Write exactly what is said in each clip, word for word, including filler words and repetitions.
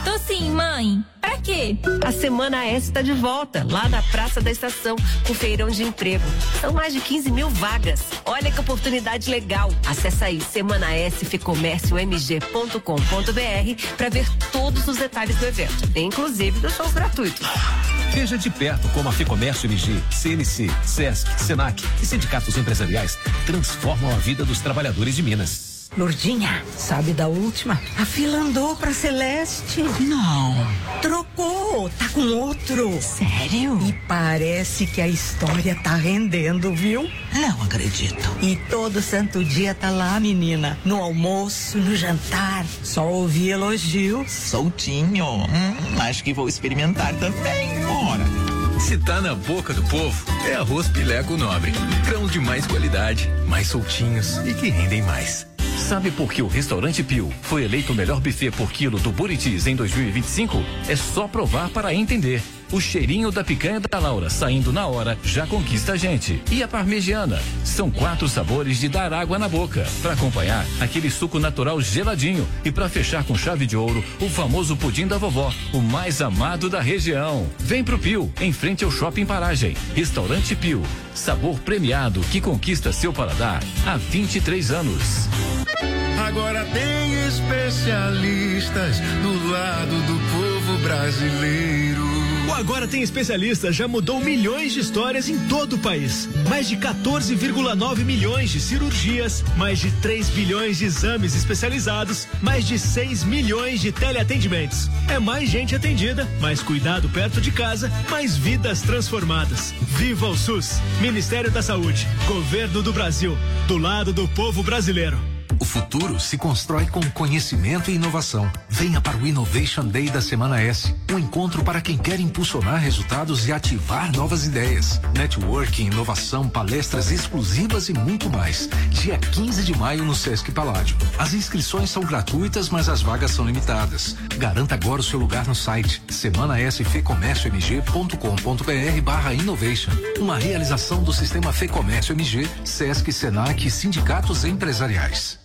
Tô sim, mãe. Pra quê? A Semana S está de volta, lá na Praça da Estação, com feirão de emprego. São mais de quinze mil vagas. Olha que oportunidade legal. Acesse aí semana s fecomércio m g ponto com ponto b r para ver todos os detalhes do evento, inclusive dos shows gratuitos. Veja de perto como a Fecomércio M G, C N C, Sesc, Senac e sindicatos empresariais transformam a vida dos trabalhadores de Minas. Lourdinha, sabe da última? A fila andou pra Celeste. Não. Trocou, tá com outro. Sério? E parece que a história tá rendendo, viu? Não acredito. E todo santo dia tá lá, menina. No almoço, no jantar. Só ouvi elogios. Soltinho. Hum, acho que vou experimentar também. Bora. Se tá na boca do povo, é arroz Pileco Nobre. Grãos de mais qualidade, mais soltinhos e que rendem mais. Sabe por que o Restaurante Pio foi eleito o melhor buffet por quilo do Buritis em dois mil e vinte e cinco? É só provar para entender. O cheirinho da picanha da Laura saindo na hora já conquista a gente. E a parmegiana? São quatro sabores de dar água na boca. Para acompanhar, aquele suco natural geladinho. E para fechar com chave de ouro, o famoso pudim da vovó, o mais amado da região. Vem pro Pio, em frente ao Shopping Paragem. Restaurante Pio. Sabor premiado que conquista seu paladar há vinte e três anos. Agora tem especialistas do lado do povo brasileiro. O Agora Tem Especialistas já mudou milhões de histórias em todo o país. Mais de quatorze vírgula nove milhões de cirurgias, mais de três bilhões de exames especializados, mais de seis milhões de teleatendimentos. É mais gente atendida, mais cuidado perto de casa, mais vidas transformadas. Viva o SUS! Ministério da Saúde, Governo do Brasil, do lado do povo brasileiro. O futuro se constrói com conhecimento e inovação. Venha para o Innovation Day da Semana S. Um encontro para quem quer impulsionar resultados e ativar novas ideias. Networking, inovação, palestras exclusivas e muito mais. Dia quinze de maio no Sesc Paládio. As inscrições são gratuitas, mas as vagas são limitadas. Garanta agora o seu lugar no site semana s fecomércio m g ponto com ponto b r barra innovation. Uma realização do Sistema Fecomércio M G, Sesc, Senac e sindicatos empresariais.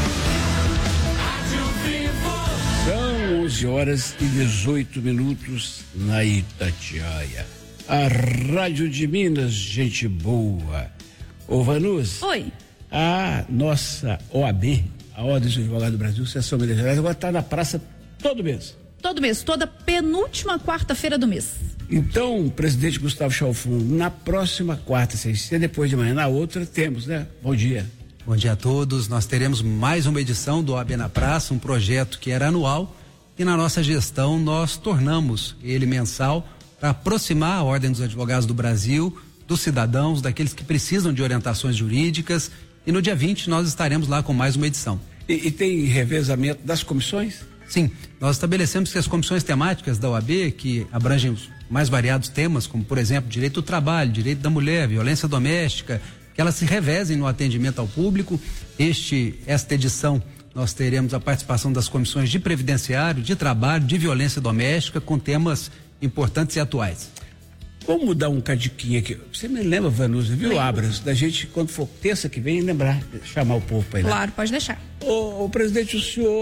São onze horas e dezoito minutos na Itatiaia. A Rádio de Minas, gente boa. Ô Vanus. Oi. A nossa O A B, a Ordem dos Advogados do Brasil, Seção Minas Gerais, agora está na praça todo mês. Todo mês, toda penúltima quarta-feira do mês. Então, presidente Gustavo Chalfon, na próxima quarta, se depois de manhã, na outra, temos, né? Bom dia. Bom dia a todos. Nós teremos mais uma edição do O A B na Praça, um projeto que era anual e na nossa gestão nós tornamos ele mensal para aproximar a Ordem dos Advogados do Brasil dos cidadãos, daqueles que precisam de orientações jurídicas, e no dia vinte nós estaremos lá com mais uma edição. E, e tem revezamento das comissões? Sim, nós estabelecemos que as comissões temáticas da O A B, que abrangem os mais variados temas, como por exemplo direito do trabalho, direito da mulher, violência doméstica, que elas se revezem no atendimento ao público. Este, esta edição nós teremos a participação das comissões de previdenciário, de trabalho, de violência doméstica, com temas importantes e atuais. Vamos dar um cadiquinho aqui. Você me lembra, Vanusa, viu, Abras, da gente, quando for terça que vem, lembrar, chamar o povo para ir lá. Claro, pode deixar. Ô, ô, presidente, o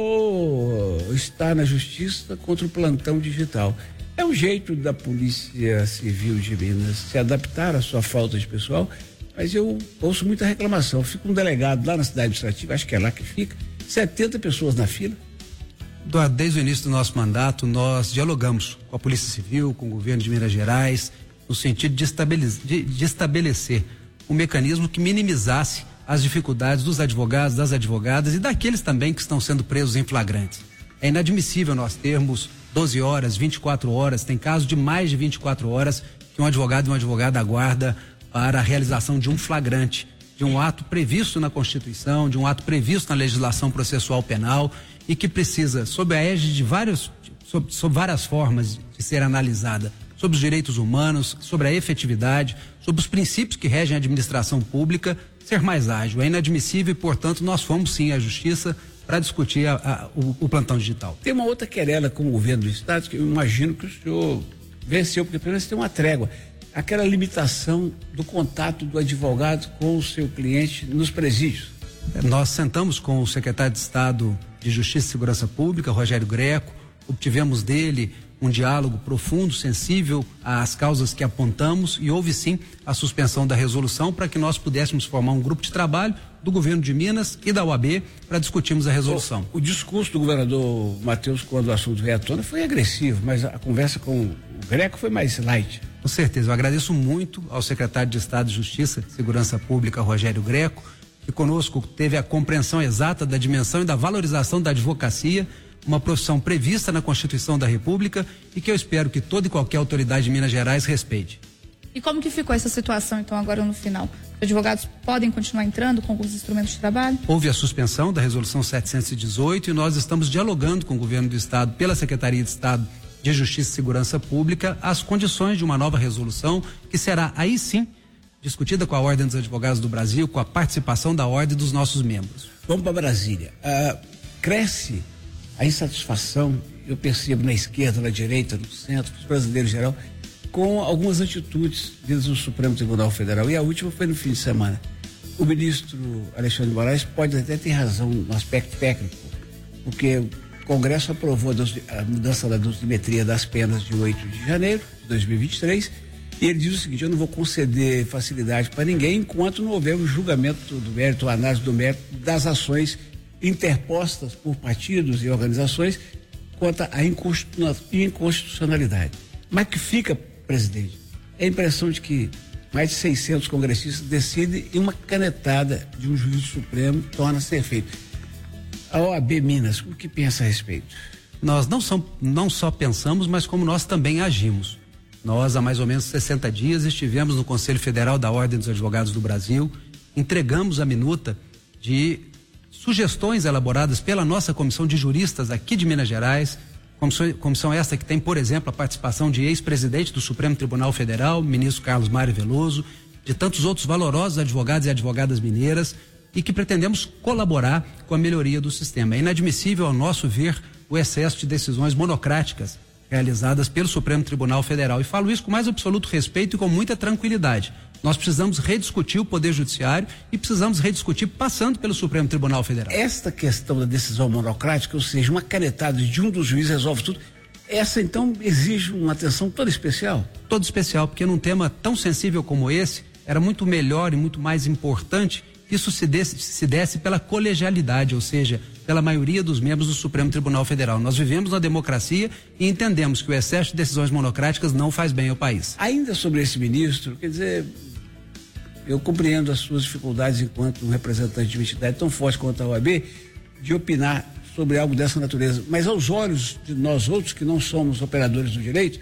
senhor está na justiça contra o plantão digital. É um jeito da Polícia Civil de Minas se adaptar à sua falta de pessoal, mas eu ouço muita reclamação. Fica um delegado lá na cidade administrativa, acho que é lá que fica, setenta pessoas na fila. Desde o início do nosso mandato, nós dialogamos com a Polícia Civil, com o governo de Minas Gerais, no sentido de estabelecer, de, de estabelecer um mecanismo que minimizasse as dificuldades dos advogados, das advogadas e daqueles também que estão sendo presos em flagrantes. É inadmissível nós termos doze horas, vinte e quatro horas, tem casos de mais de vinte e quatro horas que um advogado e uma advogada aguarda para a realização de um flagrante, de um ato previsto na Constituição, de um ato previsto na legislação processual penal e que precisa, sob a égide de vários, sob, sob várias formas de ser analisada, sobre os direitos humanos, sobre a efetividade, sobre os princípios que regem a administração pública, ser mais ágil. É inadmissível e, portanto, nós fomos sim à Justiça para discutir a, a, o, o plantão digital. Tem uma outra querela com o governo do Estado que eu imagino que o senhor venceu, porque pelo menos tem uma trégua. Aquela limitação do contato do advogado com o seu cliente nos presídios. Nós sentamos com o secretário de Estado de Justiça e Segurança Pública, Rogério Greco, obtivemos dele um diálogo profundo, sensível às causas que apontamos e houve sim a suspensão da resolução para que nós pudéssemos formar um grupo de trabalho do governo de Minas e da O A B para discutirmos a resolução. O, o discurso do governador Matheus quando o assunto veio à tona foi agressivo, mas a conversa com o Greco foi mais light. Com certeza, eu agradeço muito ao secretário de Estado de Justiça e Segurança Pública, Rogério Greco, que conosco teve a compreensão exata da dimensão e da valorização da advocacia, uma profissão prevista na Constituição da República e que eu espero que toda e qualquer autoridade de Minas Gerais respeite. E como que ficou essa situação, então, agora no final? Os advogados podem continuar entrando com alguns instrumentos de trabalho? Houve a suspensão da resolução setecentos e dezoito e nós estamos dialogando com o governo do Estado, pela Secretaria de Estado de Justiça e Segurança Pública, as condições de uma nova resolução que será, aí sim, discutida com a Ordem dos Advogados do Brasil, com a participação da Ordem dos nossos membros. Vamos para Brasília. Ah, cresce a insatisfação, eu percebo na esquerda, na direita, no centro, os brasileiros em geral, com algumas atitudes vindas do Supremo Tribunal Federal. E a última foi no fim de semana. O ministro Alexandre de Moraes pode até ter razão no aspecto técnico, porque o Congresso aprovou a mudança da dosimetria das penas de oito de janeiro de dois mil e vinte e três, e ele diz o seguinte: eu não vou conceder facilidade para ninguém enquanto não houver o julgamento do mérito, a análise do mérito das ações interpostas por partidos e organizações quanto à inconstitucionalidade. Mas que fica, presidente, é a impressão de que mais de seiscentos congressistas decidem e uma canetada de um juiz supremo torna a ser feito. A O A B Minas, o que pensa a respeito? Nós não, são, não só pensamos, mas como nós também agimos. Nós, há mais ou menos sessenta dias, estivemos no Conselho Federal da Ordem dos Advogados do Brasil, entregamos a minuta de sugestões elaboradas pela nossa comissão de juristas aqui de Minas Gerais, comissão, comissão esta que tem, por exemplo, a participação de ex-presidente do Supremo Tribunal Federal, ministro Carlos Mário Veloso, de tantos outros valorosos advogados e advogadas mineiras, e que pretendemos colaborar com a melhoria do sistema. É inadmissível, ao nosso ver, o excesso de decisões monocráticas realizadas pelo Supremo Tribunal Federal. E falo isso com mais absoluto respeito e com muita tranquilidade. Nós precisamos rediscutir o Poder Judiciário e precisamos rediscutir passando pelo Supremo Tribunal Federal. Esta questão da decisão monocrática, ou seja, uma canetada de um dos juízes resolve tudo, essa então exige uma atenção toda especial? Toda especial, porque num tema tão sensível como esse, era muito melhor e muito mais importante que isso se desse, se desse pela colegialidade, ou seja, pela maioria dos membros do Supremo Tribunal Federal. Nós vivemos na democracia e entendemos que o excesso de decisões monocráticas não faz bem ao país. Ainda sobre esse ministro, quer dizer, eu compreendo as suas dificuldades enquanto um representante de uma entidade tão forte quanto a O A B, de opinar sobre algo dessa natureza, mas aos olhos de nós outros que não somos operadores do direito,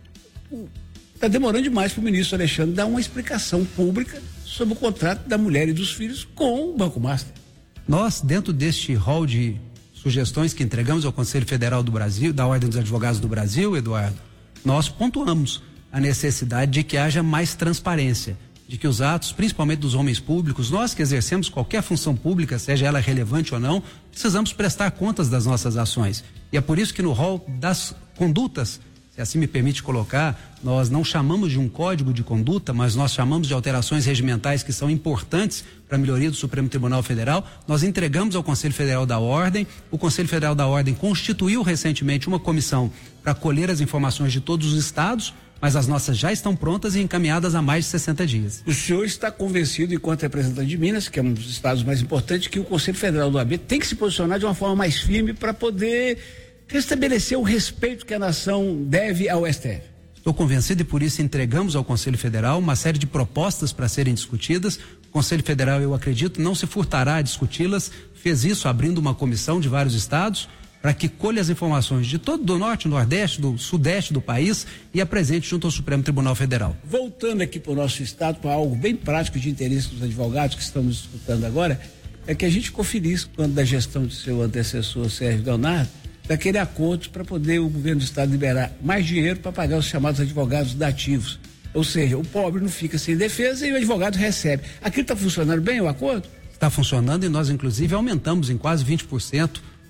está demorando demais para o ministro Alexandre dar uma explicação pública sobre o contrato da mulher e dos filhos com o Banco Master. Nós, dentro deste rol de sugestões que entregamos ao Conselho Federal do Brasil, da Ordem dos Advogados do Brasil, Eduardo, nós pontuamos a necessidade de que haja mais transparência, de que os atos, principalmente dos homens públicos, nós que exercemos qualquer função pública, seja ela relevante ou não, precisamos prestar contas das nossas ações. E é por isso que no rol das condutas, se assim me permite colocar, nós não chamamos de um código de conduta, mas nós chamamos de alterações regimentais que são importantes para a melhoria do Supremo Tribunal Federal. Nós entregamos ao Conselho Federal da Ordem, o Conselho Federal da Ordem constituiu recentemente uma comissão para colher as informações de todos os estados, mas as nossas já estão prontas e encaminhadas há mais de sessenta dias. O senhor está convencido, enquanto representante de Minas, que é um dos estados mais importantes, que o Conselho Federal do O A B tem que se posicionar de uma forma mais firme para poder restabelecer o respeito que a nação deve ao S T F. Estou convencido e por isso entregamos ao Conselho Federal uma série de propostas para serem discutidas. O Conselho Federal, eu acredito, não se furtará a discuti-las, fez isso abrindo uma comissão de vários estados para que colhe as informações de todo do norte, nordeste, do sudeste do país e apresente junto ao Supremo Tribunal Federal. Voltando aqui para o nosso estado, para algo bem prático de interesse dos advogados que estamos escutando agora, é que a gente ficou feliz quando da gestão de seu antecessor Sérgio Leonardo, daquele acordo para poder o governo do estado liberar mais dinheiro para pagar os chamados advogados dativos. Ou seja, o pobre não fica sem defesa e o advogado recebe. Aquilo está funcionando bem, o acordo? Está funcionando e nós inclusive aumentamos em quase vinte por cento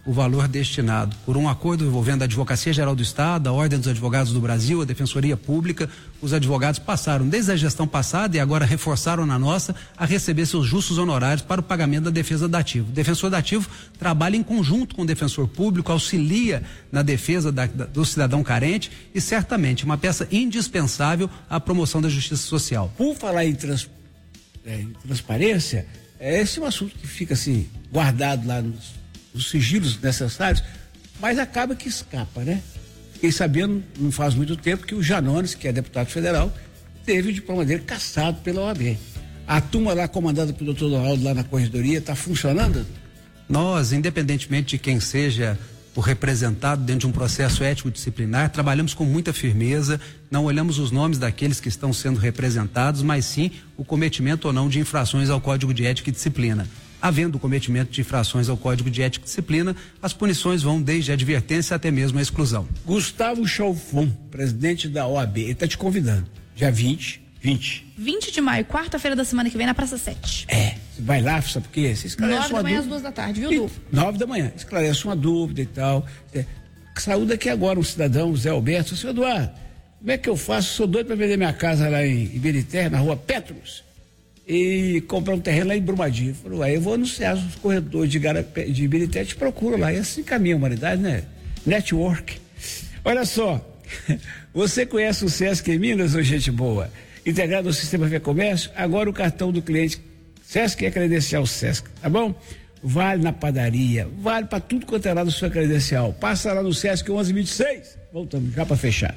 o valor destinado. Por um acordo envolvendo a Advocacia Geral do Estado, a Ordem dos Advogados do Brasil, a Defensoria Pública, os advogados passaram, desde a gestão passada e agora reforçaram na nossa, a receber seus justos honorários para o pagamento da defesa dativo. O defensor dativo trabalha em conjunto com o defensor público, auxilia na defesa da, da, do cidadão carente e certamente uma peça indispensável à promoção da justiça social. Por falar em, trans, é, em transparência, esse é um assunto que fica assim, guardado lá nos, nos sigilos necessários, mas acaba que escapa, né? Fiquei sabendo, não faz muito tempo, que o Janones, que é deputado federal, teve o diploma dele cassado pela O A B. A turma lá comandada pelo doutor Donaldo lá na corregedoria está funcionando? Nós, independentemente de quem seja o representado dentro de um processo ético disciplinar, trabalhamos com muita firmeza, não olhamos os nomes daqueles que estão sendo representados, mas sim o cometimento ou não de infrações ao Código de Ética e Disciplina. Havendo o cometimento de infrações ao Código de Ética e Disciplina, as punições vão desde a advertência até mesmo a exclusão. Gustavo Chalfon, presidente da O A B, ele está te convidando, dia vinte, vinte. vinte de maio, quarta-feira da semana que vem, na Praça sete. É, você vai lá, sabe por quê? Você esclarece Nove da manhã às dúvida. duas da tarde, viu, Du? Nove da manhã, esclarece uma dúvida e tal. É, saúde aqui agora um cidadão, o Zé Alberto, senhor Eduardo, como é que eu faço? Sou doido para vender minha casa lá em Ibirité, na rua Petros, e comprar um terreno lá em Brumadinho. Falou, aí eu vou anunciar os corredores de, Garapé, de Ibirité, te procuro lá, e assim caminha a humanidade, né? Network. Olha só, você conhece o Sesc em Minas, ô gente boa? Integrado ao Sistema Fé Comércio, agora o cartão do cliente Sesc é credencial Sesc, tá bom? Vale na padaria, vale para tudo quanto é lá do sua credencial. Passa lá no Sesc onze vinte e seis. Voltamos já para fechar.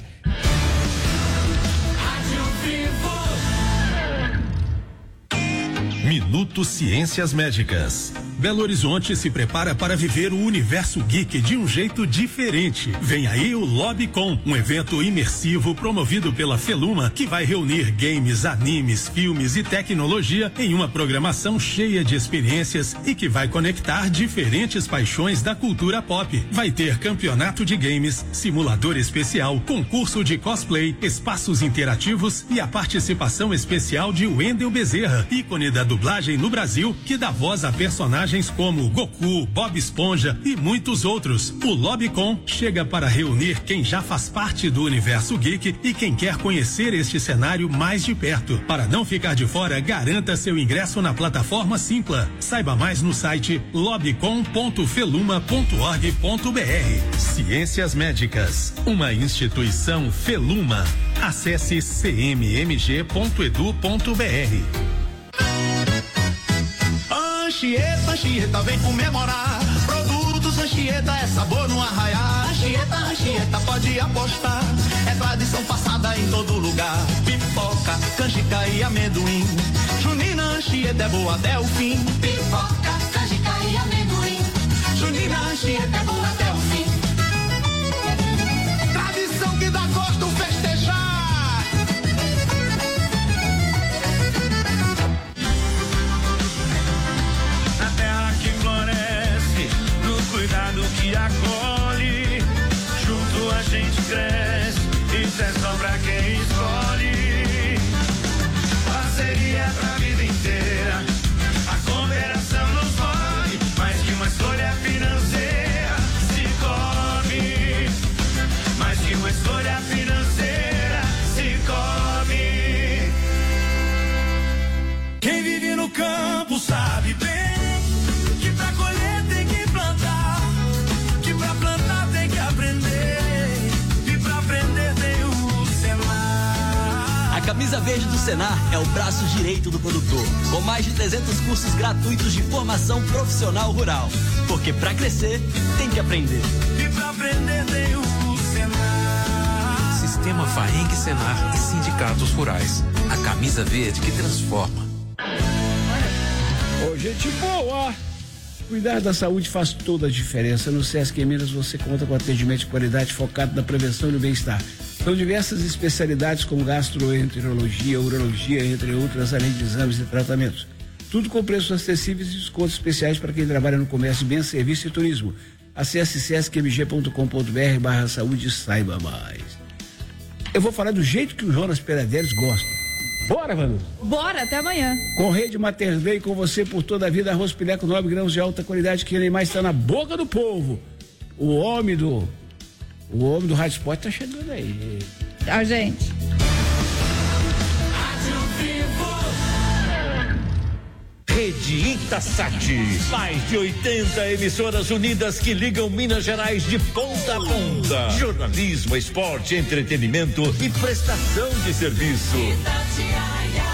Minuto Ciências Médicas. Belo Horizonte se prepara para viver o universo geek de um jeito diferente. Vem aí o LobCon, um evento imersivo promovido pela Feluma, que vai reunir games, animes, filmes e tecnologia em uma programação cheia de experiências e que vai conectar diferentes paixões da cultura pop. Vai ter campeonato de games, simulador especial, concurso de cosplay, espaços interativos e a participação especial de Wendel Bezerra, ícone da dublagem no Brasil, que dá voz a personagens como Goku, Bob Esponja e muitos outros. O LobCon chega para reunir quem já faz parte do universo geek e quem quer conhecer este cenário mais de perto. Para não ficar de fora, garanta seu ingresso na plataforma Simpla. Saiba mais no site lobcon ponto feluma ponto org ponto br. Ciências Médicas, uma instituição Feluma. Acesse c m m g ponto e d u ponto b r. Anchieta, Anchieta, vem comemorar. Produtos Anchieta é sabor no arraiar. Anchieta, Anchieta, pode apostar. É tradição passada em todo lugar. Pipoca, canjica e amendoim. Junina, Anchieta é boa até o fim. Pipoca, canjica e amendoim. Junina, Anchieta é boa até o fim. Tradição que dá gosto festejar. Cuidado que acolhe, junto a gente cresce, isso é só pra quem escolhe. Parceria pra vida inteira, a cooperação nos move, mais que uma escolha financeira, se come, mais que uma escolha financeira, se come. Quem vive no campo sabe bem que pra colher tem que plantar, que pra plantar tem que aprender, e pra aprender tem o Senar. A camisa verde do Senar é o braço direito do produtor, com mais de trezentos cursos gratuitos de formação profissional rural, porque pra crescer tem que aprender. E pra aprender tem o Senar. Sistema Faeng Senar e sindicatos rurais. A camisa verde que transforma. Ô, gente boa! Cuidar da saúde faz toda a diferença. No Sesc em Minas você conta com atendimento de qualidade focado na prevenção e no bem-estar. São diversas especialidades como gastroenterologia, urologia, entre outras, além de exames e tratamentos. Tudo com preços acessíveis e descontos especiais para quem trabalha no comércio, bem, serviço e turismo. Acesse sesc m g ponto com ponto b r barra saúde e saiba mais. Eu vou falar do jeito que o Jonas Peraderes gosta. Bora, Vanu? Bora, até amanhã. Com Rede Mater Dei, com você por toda a vida, arroz Pileco, nove grãos de alta qualidade, que nem mais está na boca do povo. O homem do, o homem do Rádio Sport tá chegando aí. Tchau, gente. Rede Itasat, mais de oitenta emissoras unidas que ligam Minas Gerais de ponta a ponta. Jornalismo, esporte, entretenimento e prestação de serviço. Itatiaia.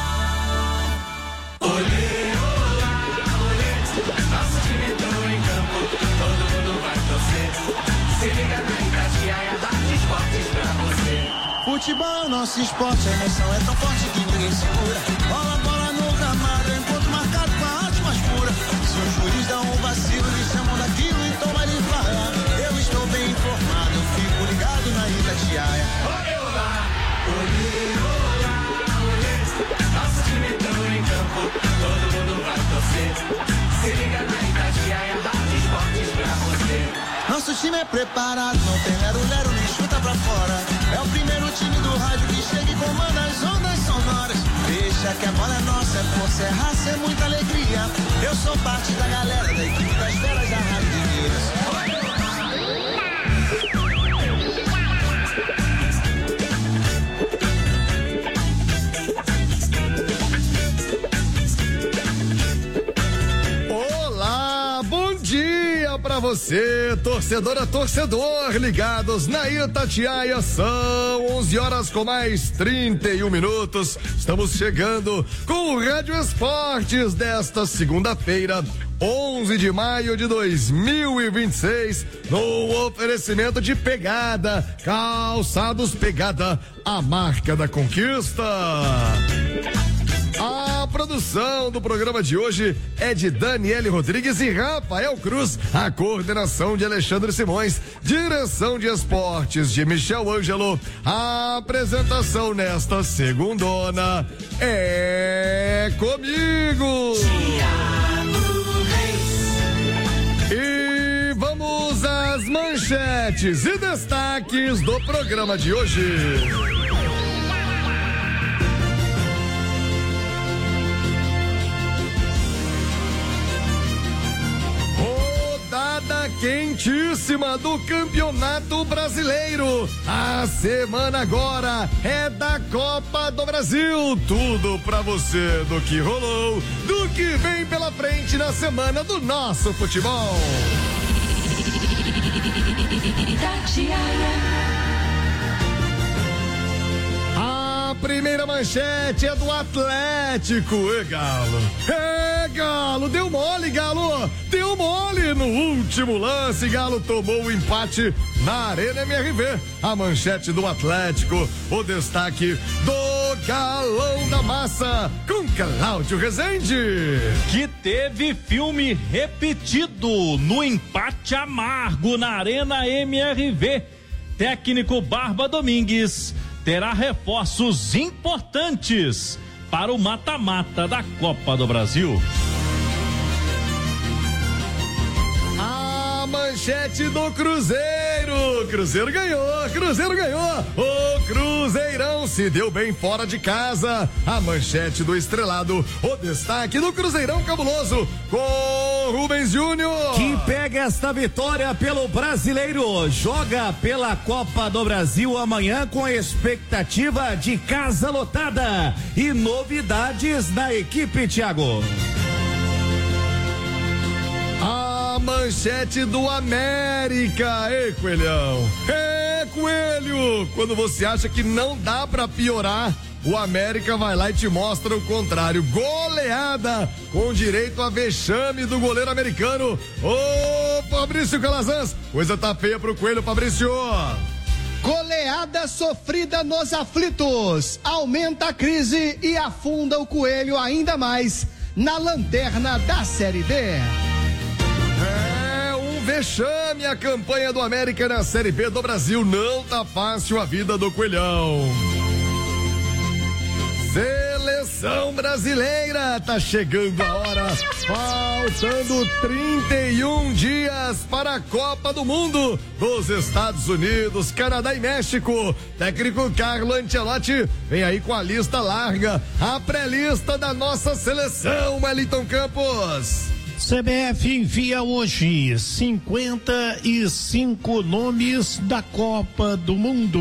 Olê, olá, olê. Nosso time entrou em campo, todo mundo vai torcer. Se liga na Itatiaia, Rádio Esportes pra você. Futebol, nosso esporte, a emoção é tão forte que ninguém segura. Bola, bola no gramado, enquanto marcado com a arte mais pura. Se os juiz dão um vacilo, eles chamam daquilo, então vai lhe falar. Eu estou bem informado, fico ligado na Itatiaia. Olê, olá, olê, olá, olê. Nosso time entrou em campo, todo mundo vai torcer. Se liga na Itatiaia, Rádio Esportes pra você. Nosso time é preparado, não tem lero-lero nem chuta pra fora. É o primeiro time do rádio que chega e comanda as ondas sonoras. Deixa que a bola é nossa, é força, é raça, é muita alegria. Eu sou parte da galera da equipe das velas da Rádio de Minas. Pra você, torcedora, torcedor, ligados na Itatiaia, são onze horas com mais trinta e um minutos. Estamos chegando com o Rádio Esportes desta segunda-feira, onze de maio de dois mil e vinte e seis, no oferecimento de Pegada, Calçados Pegada, a marca da conquista. A produção do programa de hoje é de Daniele Rodrigues e Rafael Cruz, a coordenação de Alexandre Simões, direção de esportes de Michel Ângelo, a apresentação nesta segundona é comigo. E vamos às manchetes e destaques do programa de hoje. Quentíssima do Campeonato Brasileiro. A semana agora é da Copa do Brasil. Tudo pra você do que rolou, do que vem pela frente na semana do nosso futebol. A primeira manchete é do Atlético. É, Galo. É, Galo. Deu mole, Galo. Deu mole no último lance. Galo tomou o empate na Arena M R V. A manchete do Atlético. O destaque do Galão da Massa com Cláudio Rezende. Que teve filme repetido no empate amargo na Arena M R V. Técnico Barba Domingues terá reforços importantes para o mata-mata da Copa do Brasil. A manchete do Cruzeiro. Cruzeiro ganhou, Cruzeiro ganhou. O Cruzeirão se deu bem fora de casa. A manchete do Estrelado. O destaque do Cruzeirão cabuloso com Rubens Júnior. Que pega esta vitória pelo Brasileiro. Joga pela Copa do Brasil amanhã com expectativa de casa lotada. E novidades na equipe, Thiago. A manchete do América. Ei, Coelhão. É, Coelho. Quando você acha que não dá pra piorar, o América vai lá e te mostra o contrário. Goleada com direito a vexame do goleiro americano. Ô, Fabrício Calazans. Coisa tá feia pro Coelho, Fabrício. Goleada sofrida nos aflitos. Aumenta a crise e afunda o Coelho ainda mais na lanterna da Série D. É um vexame a campanha do América na Série B do Brasil. Não tá fácil a vida do Coelhão. Seleção brasileira, tá chegando a hora, faltando trinta e um dias para a Copa do Mundo dos Estados Unidos, Canadá e México. Técnico Carlo Ancelotti vem aí com a lista larga, a pré-lista da nossa seleção, Wellington Campos. C B F envia hoje cinquenta e cinco nomes da Copa do Mundo.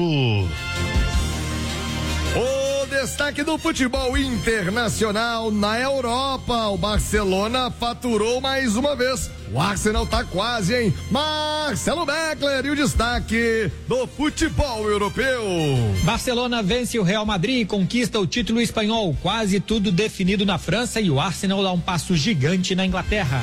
O destaque do futebol internacional na Europa, o Barcelona faturou mais uma vez. O Arsenal tá quase, hein? Marcelo Beckler e o destaque do futebol europeu. Barcelona vence o Real Madrid e conquista o título espanhol. Quase tudo definido na França e o Arsenal dá um passo gigante na Inglaterra.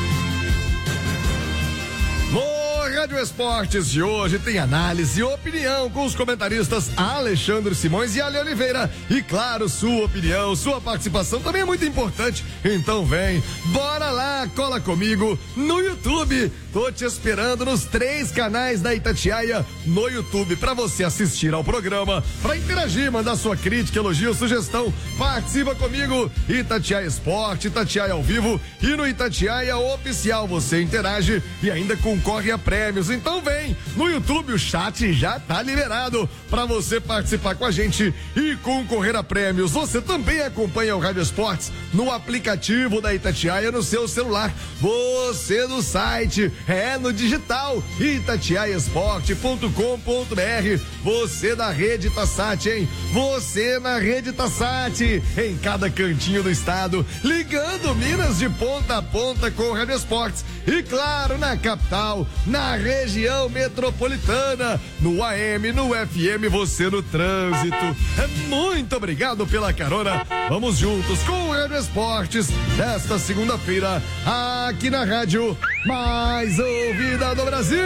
Rádio Esportes de hoje tem análise e opinião com os comentaristas Alexandre Simões e Ale Oliveira. E claro, sua opinião, sua participação também é muito importante. Então vem, bora lá, cola comigo no YouTube. Tô te esperando nos três canais da Itatiaia no YouTube para você assistir ao programa, para interagir, mandar sua crítica, elogio, sugestão. Participa comigo, Itatiaia Esporte, Itatiaia ao vivo e no Itatiaia Oficial. Você interage e ainda concorre a prêmios. Então vem, no YouTube o chat já tá liberado para você participar com a gente e concorrer a prêmios. Você também acompanha o Rádio Esportes no aplicativo da Itatiaia no seu celular. Você no site, é no digital, itatiaia esporte ponto com ponto br. Você da rede Tassat, hein? Você na rede Tassat, em cada cantinho do estado, ligando Minas de ponta a ponta com o Rádio Esportes. E claro, na capital, na região metropolitana, no A M, no F M, você no trânsito. Muito obrigado pela carona. Vamos juntos com o Rádio Esportes desta segunda-feira, aqui na rádio mais ouvida do Brasil.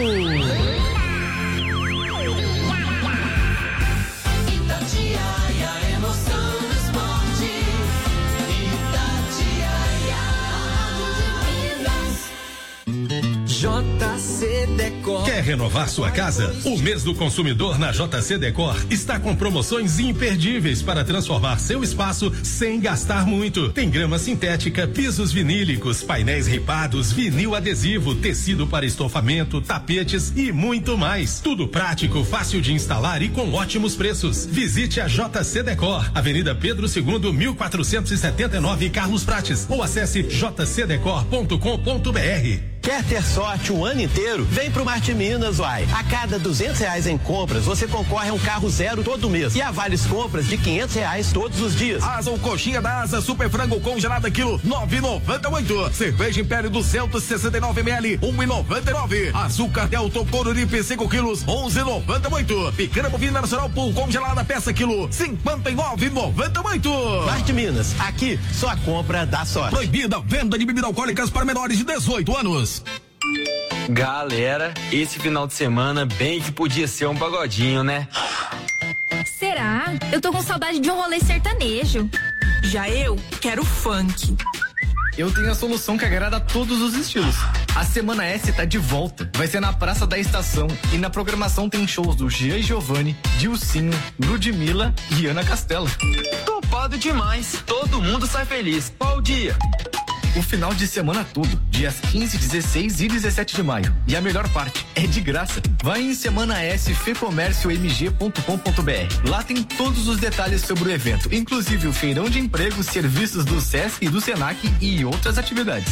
J C Decor. Quer renovar sua casa? O mês do consumidor na J C Decor está com promoções imperdíveis para transformar seu espaço sem gastar muito. Tem grama sintética, pisos vinílicos, painéis ripados, vinil adesivo, tecido para estofamento, tapetes e muito mais. Tudo prático, fácil de instalar e com ótimos preços. Visite a J C Decor, Avenida Pedro segundo, mil quatrocentos e setenta e nove, Carlos Prates, ou acesse j c decor ponto com ponto br. Quer ter sorte o ano inteiro? Vem pro Marte Minas, uai. A cada duzentos reais em compras, você concorre a um carro zero todo mês. E a vales compras de quinhentos reais todos os dias. Asa ou coxinha da Asa, super frango congelada quilo, nove e noventa e oito. Cerveja Império duzentos e sessenta e nove mililitros, um e noventa e nove. Açúcar Delta Coruripe cinco quilos, onze e noventa e oito. Picanha bovina nacional Pool congelada peça quilo, cinquenta e nove e noventa e oito. Marte Minas, aqui só a compra dá sorte. Proibida venda de bebidas alcoólicas para menores de dezoito anos. Galera, esse final de semana bem que podia ser um pagodinho, né? Será? Eu tô com saudade de um rolê sertanejo. Já eu quero funk. Eu tenho a solução que agrada a todos os estilos. A Semana S tá de volta. Vai ser na Praça da Estação e na programação tem shows do Jean e Giovanni, Dilcinho, Ludmilla e Ana Castela. Topado demais. Todo mundo sai feliz. Qual o dia? O final de semana todo, dias quinze, dezesseis e dezessete de maio. E a melhor parte, é de graça. Vai em semana s fecomércio m g ponto com ponto br. Lá tem todos os detalhes sobre o evento, inclusive o feirão de emprego, serviços do Sesc e do Senac e outras atividades.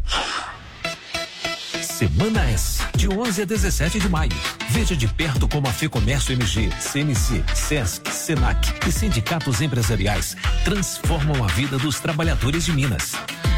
Semana S, de onze a dezessete de maio. Veja de perto como a Fecomércio M G, C M C, Sesc, Senac e sindicatos empresariais transformam a vida dos trabalhadores de Minas.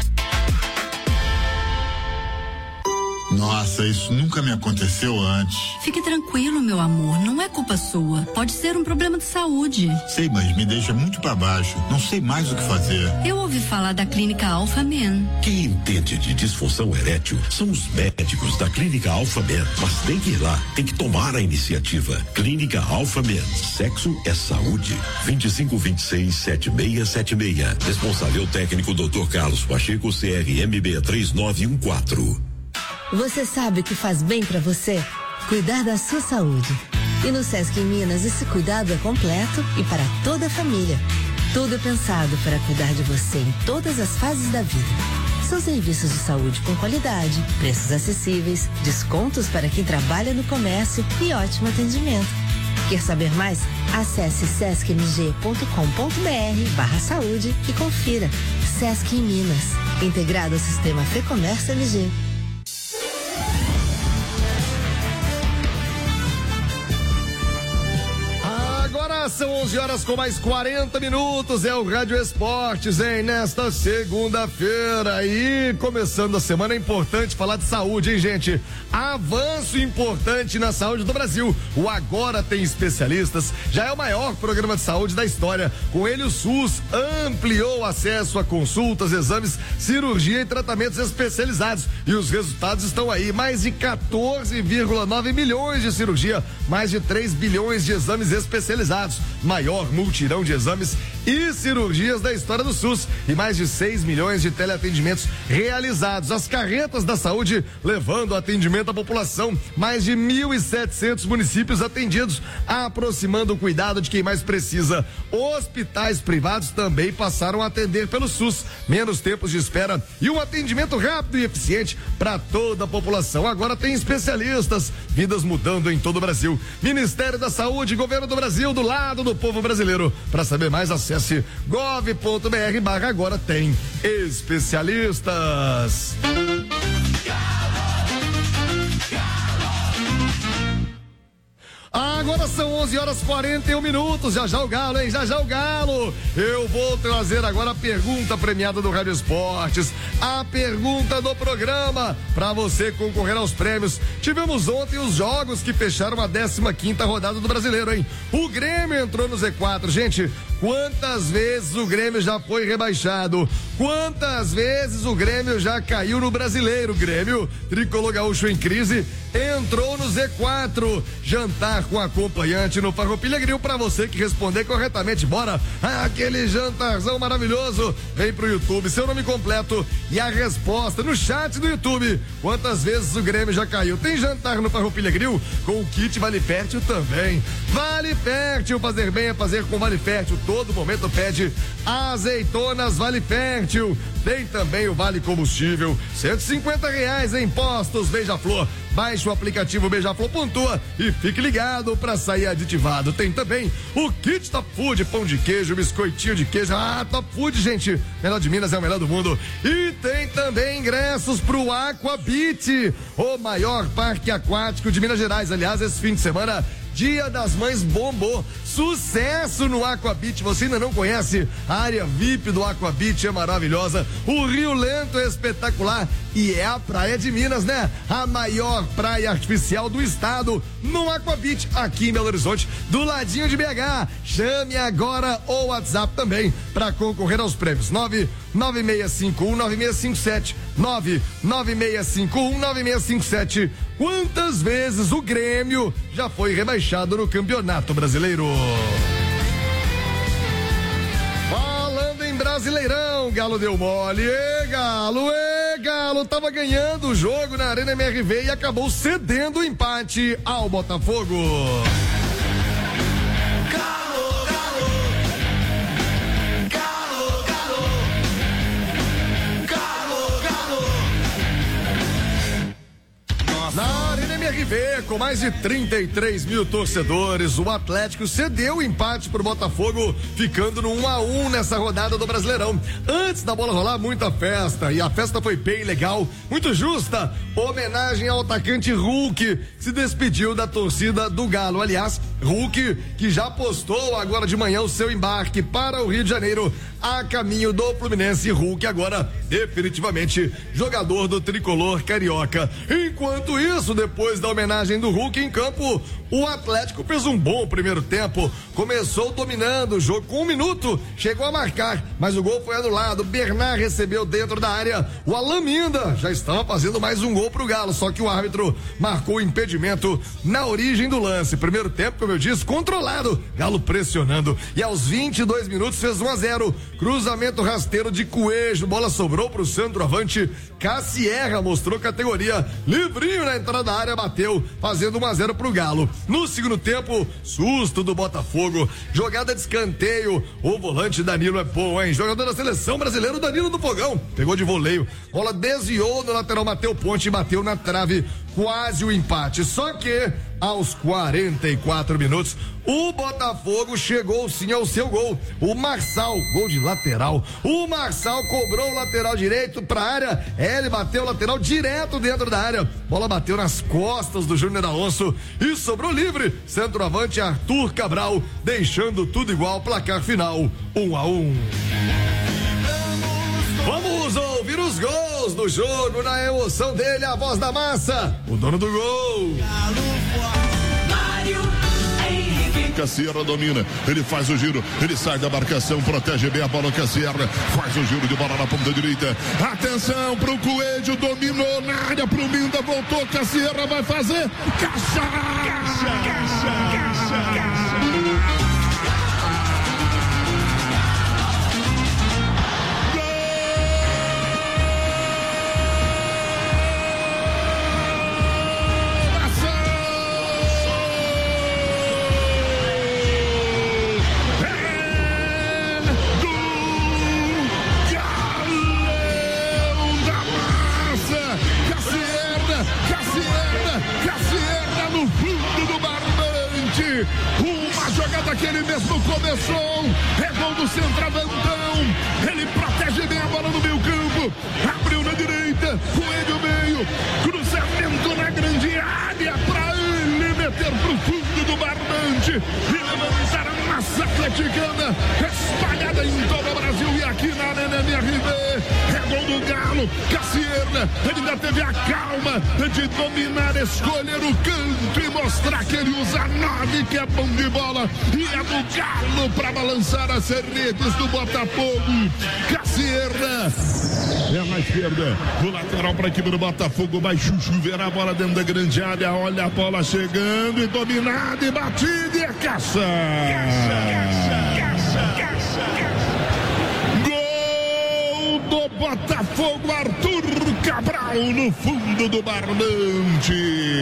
Nossa, isso nunca me aconteceu antes. Fique tranquilo, meu amor, não é culpa sua. Pode ser um problema de saúde. Sei, mas me deixa muito pra baixo. Não sei mais o que fazer. Eu ouvi falar da Clínica Alpha Men. Quem entende de disfunção erétil são os médicos da Clínica Alpha Men. Mas tem que ir lá, tem que tomar a iniciativa. Clínica Alpha Men. Sexo é saúde. vinte e cinco, vinte e seis, setenta e seis setenta e seis. Responsável técnico doutor Carlos Pacheco, C R M B três nove um quatro. Você sabe o que faz bem pra você? Cuidar da sua saúde. E no Sesc em Minas, esse cuidado é completo e para toda a família. Tudo pensado para cuidar de você em todas as fases da vida. São serviços de saúde com qualidade, preços acessíveis, descontos para quem trabalha no comércio e ótimo atendimento. Quer saber mais? Acesse sescmg.com.br barra saúde e confira. Sesc em Minas, integrado ao sistema Fecomércio M G. Agora são onze horas com mais quarenta minutos, é o Rádio Esportes, hein? Nesta segunda-feira e começando a semana, é importante falar de saúde, hein, gente? Avanço importante na saúde do Brasil. O Agora Tem Especialistas já é o maior programa de saúde da história. Com ele, o SUS ampliou o acesso a consultas, exames, cirurgia e tratamentos especializados. E os resultados estão aí: mais de quatorze vírgula nove milhões de cirurgia, mais de três bilhões de exames especializados, maior multirão de exames e cirurgias da história do SUS e mais de seis milhões de teleatendimentos realizados. As carretas da saúde levando atendimento à população, mais de mil e setecentos municípios atendidos, aproximando o cuidado de quem mais precisa. Hospitais privados também passaram a atender pelo SUS, menos tempos de espera e um atendimento rápido e eficiente para toda a população. Agora tem especialistas, vidas mudando em todo o Brasil. Ministério da Saúde, Governo do Brasil, do lado do povo brasileiro. Para saber mais, acesse gov.br barra agora tem especialistas. Agora são onze horas e quarenta e um minutos. Já já o Galo, hein? Já já o Galo. Eu vou trazer agora a pergunta premiada do Rádio Esportes. A pergunta do programa para você concorrer aos prêmios. Tivemos ontem os jogos que fecharam a décima quinta rodada do Brasileiro, hein? O Grêmio entrou no Z quatro. Gente, quantas vezes o Grêmio já foi rebaixado? Quantas vezes o Grêmio já caiu no Brasileiro? Grêmio, tricolor gaúcho em crise, entrou no Z quatro. Jantar com acompanhante no Farroupilha Grill, para você que responder corretamente. Bora, aquele jantarzão maravilhoso. Vem pro YouTube, seu nome completo e a resposta no chat do YouTube. Quantas vezes o Grêmio já caiu? Tem jantar no Farroupilha Grill com o kit Vale Fértil também. Vale Fértil, fazer bem é fazer com Vale Fértil. Todo momento pede azeitonas Vale Fértil. Tem também o Vale Combustível, cento e cinquenta reais em postos Beija-Flor. Baixe o aplicativo Beija-Flor, pontua e fique ligado para sair aditivado. Tem também o kit Top Food, pão de queijo, biscoitinho de queijo. Ah, Top Food, gente, melhor de Minas é o melhor do mundo. E tem também ingressos pro Aqua Beach, o maior parque aquático de Minas Gerais. Aliás, esse fim de semana, Dia das Mães bombou. Sucesso no Aqua Beach. Você ainda não conhece? A área V I P do Aqua Beach é maravilhosa. O Rio Lento é espetacular. E é a praia de Minas, né? A maior praia artificial do estado, no Aqua Beach, aqui em Belo Horizonte, do ladinho de B H. Chame agora o WhatsApp também para concorrer aos prêmios. nove nove seis cinco um nove seis cinco sete. nove nove seis cinco um nove seis cinco sete. Quantas vezes o Grêmio já foi rebaixado no Campeonato Brasileiro? Falando em Brasileirão, Galo deu mole. Ê, Galo, ê, Galo, tava ganhando o jogo na Arena M R V e acabou cedendo o empate ao Botafogo. Na Arena M R V, com mais de trinta e três mil torcedores, o Atlético cedeu o empate pro Botafogo, ficando no um a um nessa rodada do Brasileirão. Antes da bola rolar, muita festa, e a festa foi bem legal, muito justa. Homenagem ao atacante Hulk, que se despediu da torcida do Galo. Aliás, Hulk, que já postou agora de manhã o seu embarque para o Rio de Janeiro, a caminho do Fluminense. Hulk agora definitivamente jogador do tricolor carioca. Enquanto isso, depois da homenagem do Hulk em campo, o Atlético fez um bom primeiro tempo, começou dominando o jogo com um minuto, chegou a marcar, mas o gol foi anulado. Bernard recebeu dentro da área, o Alaminda já estava fazendo mais um gol pro Galo, só que o árbitro marcou o impedimento na origem do lance. Primeiro tempo como eu disse, controlado. Galo pressionando. E aos vinte e dois minutos fez um a zero. Cruzamento rasteiro de Coelho. Bola sobrou pro centroavante. Cassierra mostrou categoria. Livrinho na entrada da área, bateu, fazendo um a zero pro Galo. No segundo tempo, susto do Botafogo. Jogada de escanteio. O volante Danilo é bom, hein? Jogador da seleção brasileira, Danilo do Fogão. Pegou de voleio. Bola desviou no lateral, Mateu Ponte e bateu na trave. Quase o empate. Só que aos quarenta e quatro minutos, o Botafogo chegou sim ao seu gol. O Marçal, gol de lateral. O Marçal cobrou o lateral direito pra área. Ele bateu o lateral direto dentro da área. Bola bateu nas costas do Júnior Alonso e sobrou livre. Centroavante Arthur Cabral, deixando tudo igual. Placar final, um a um. Vamos ouvir os gols do jogo, na emoção dele, a voz da massa, o dono do gol. Cassierra domina, ele faz o giro, ele sai da marcação, protege bem a bola. Cassierra faz o giro de bola na ponta direita. Atenção pro Coelho, dominou na área pro Minda, voltou. Cassierra vai fazer. Caixa! Caixa! Caixa! Caixa! Caixa! Uma jogada que ele mesmo começou. É gol do centroavantão. Ele protege bem a bola no meio campo. Abriu na direita. Coelho meio. Cruzamento na grande área para ele meter pro fundo do barbante e levantar a massa atleticana espalhada em todo o Brasil e aqui na Arena M R V. É gol do Galo. Cassierra, ele ainda teve a calma de dominar, escolher o canto e mostrar que ele usa nove, que é bom de bola, e é do Galo para balançar as redes do Botafogo. Cassierra é na esquerda, o lateral para a equipe do Botafogo, vai chuchuverar a bola dentro da grande área. Olha a bola chegando e dominada e batida e é caça. Caça, caça, caça, caça. Gol do Botafogo, Arthur Cabral no fundo do barbante.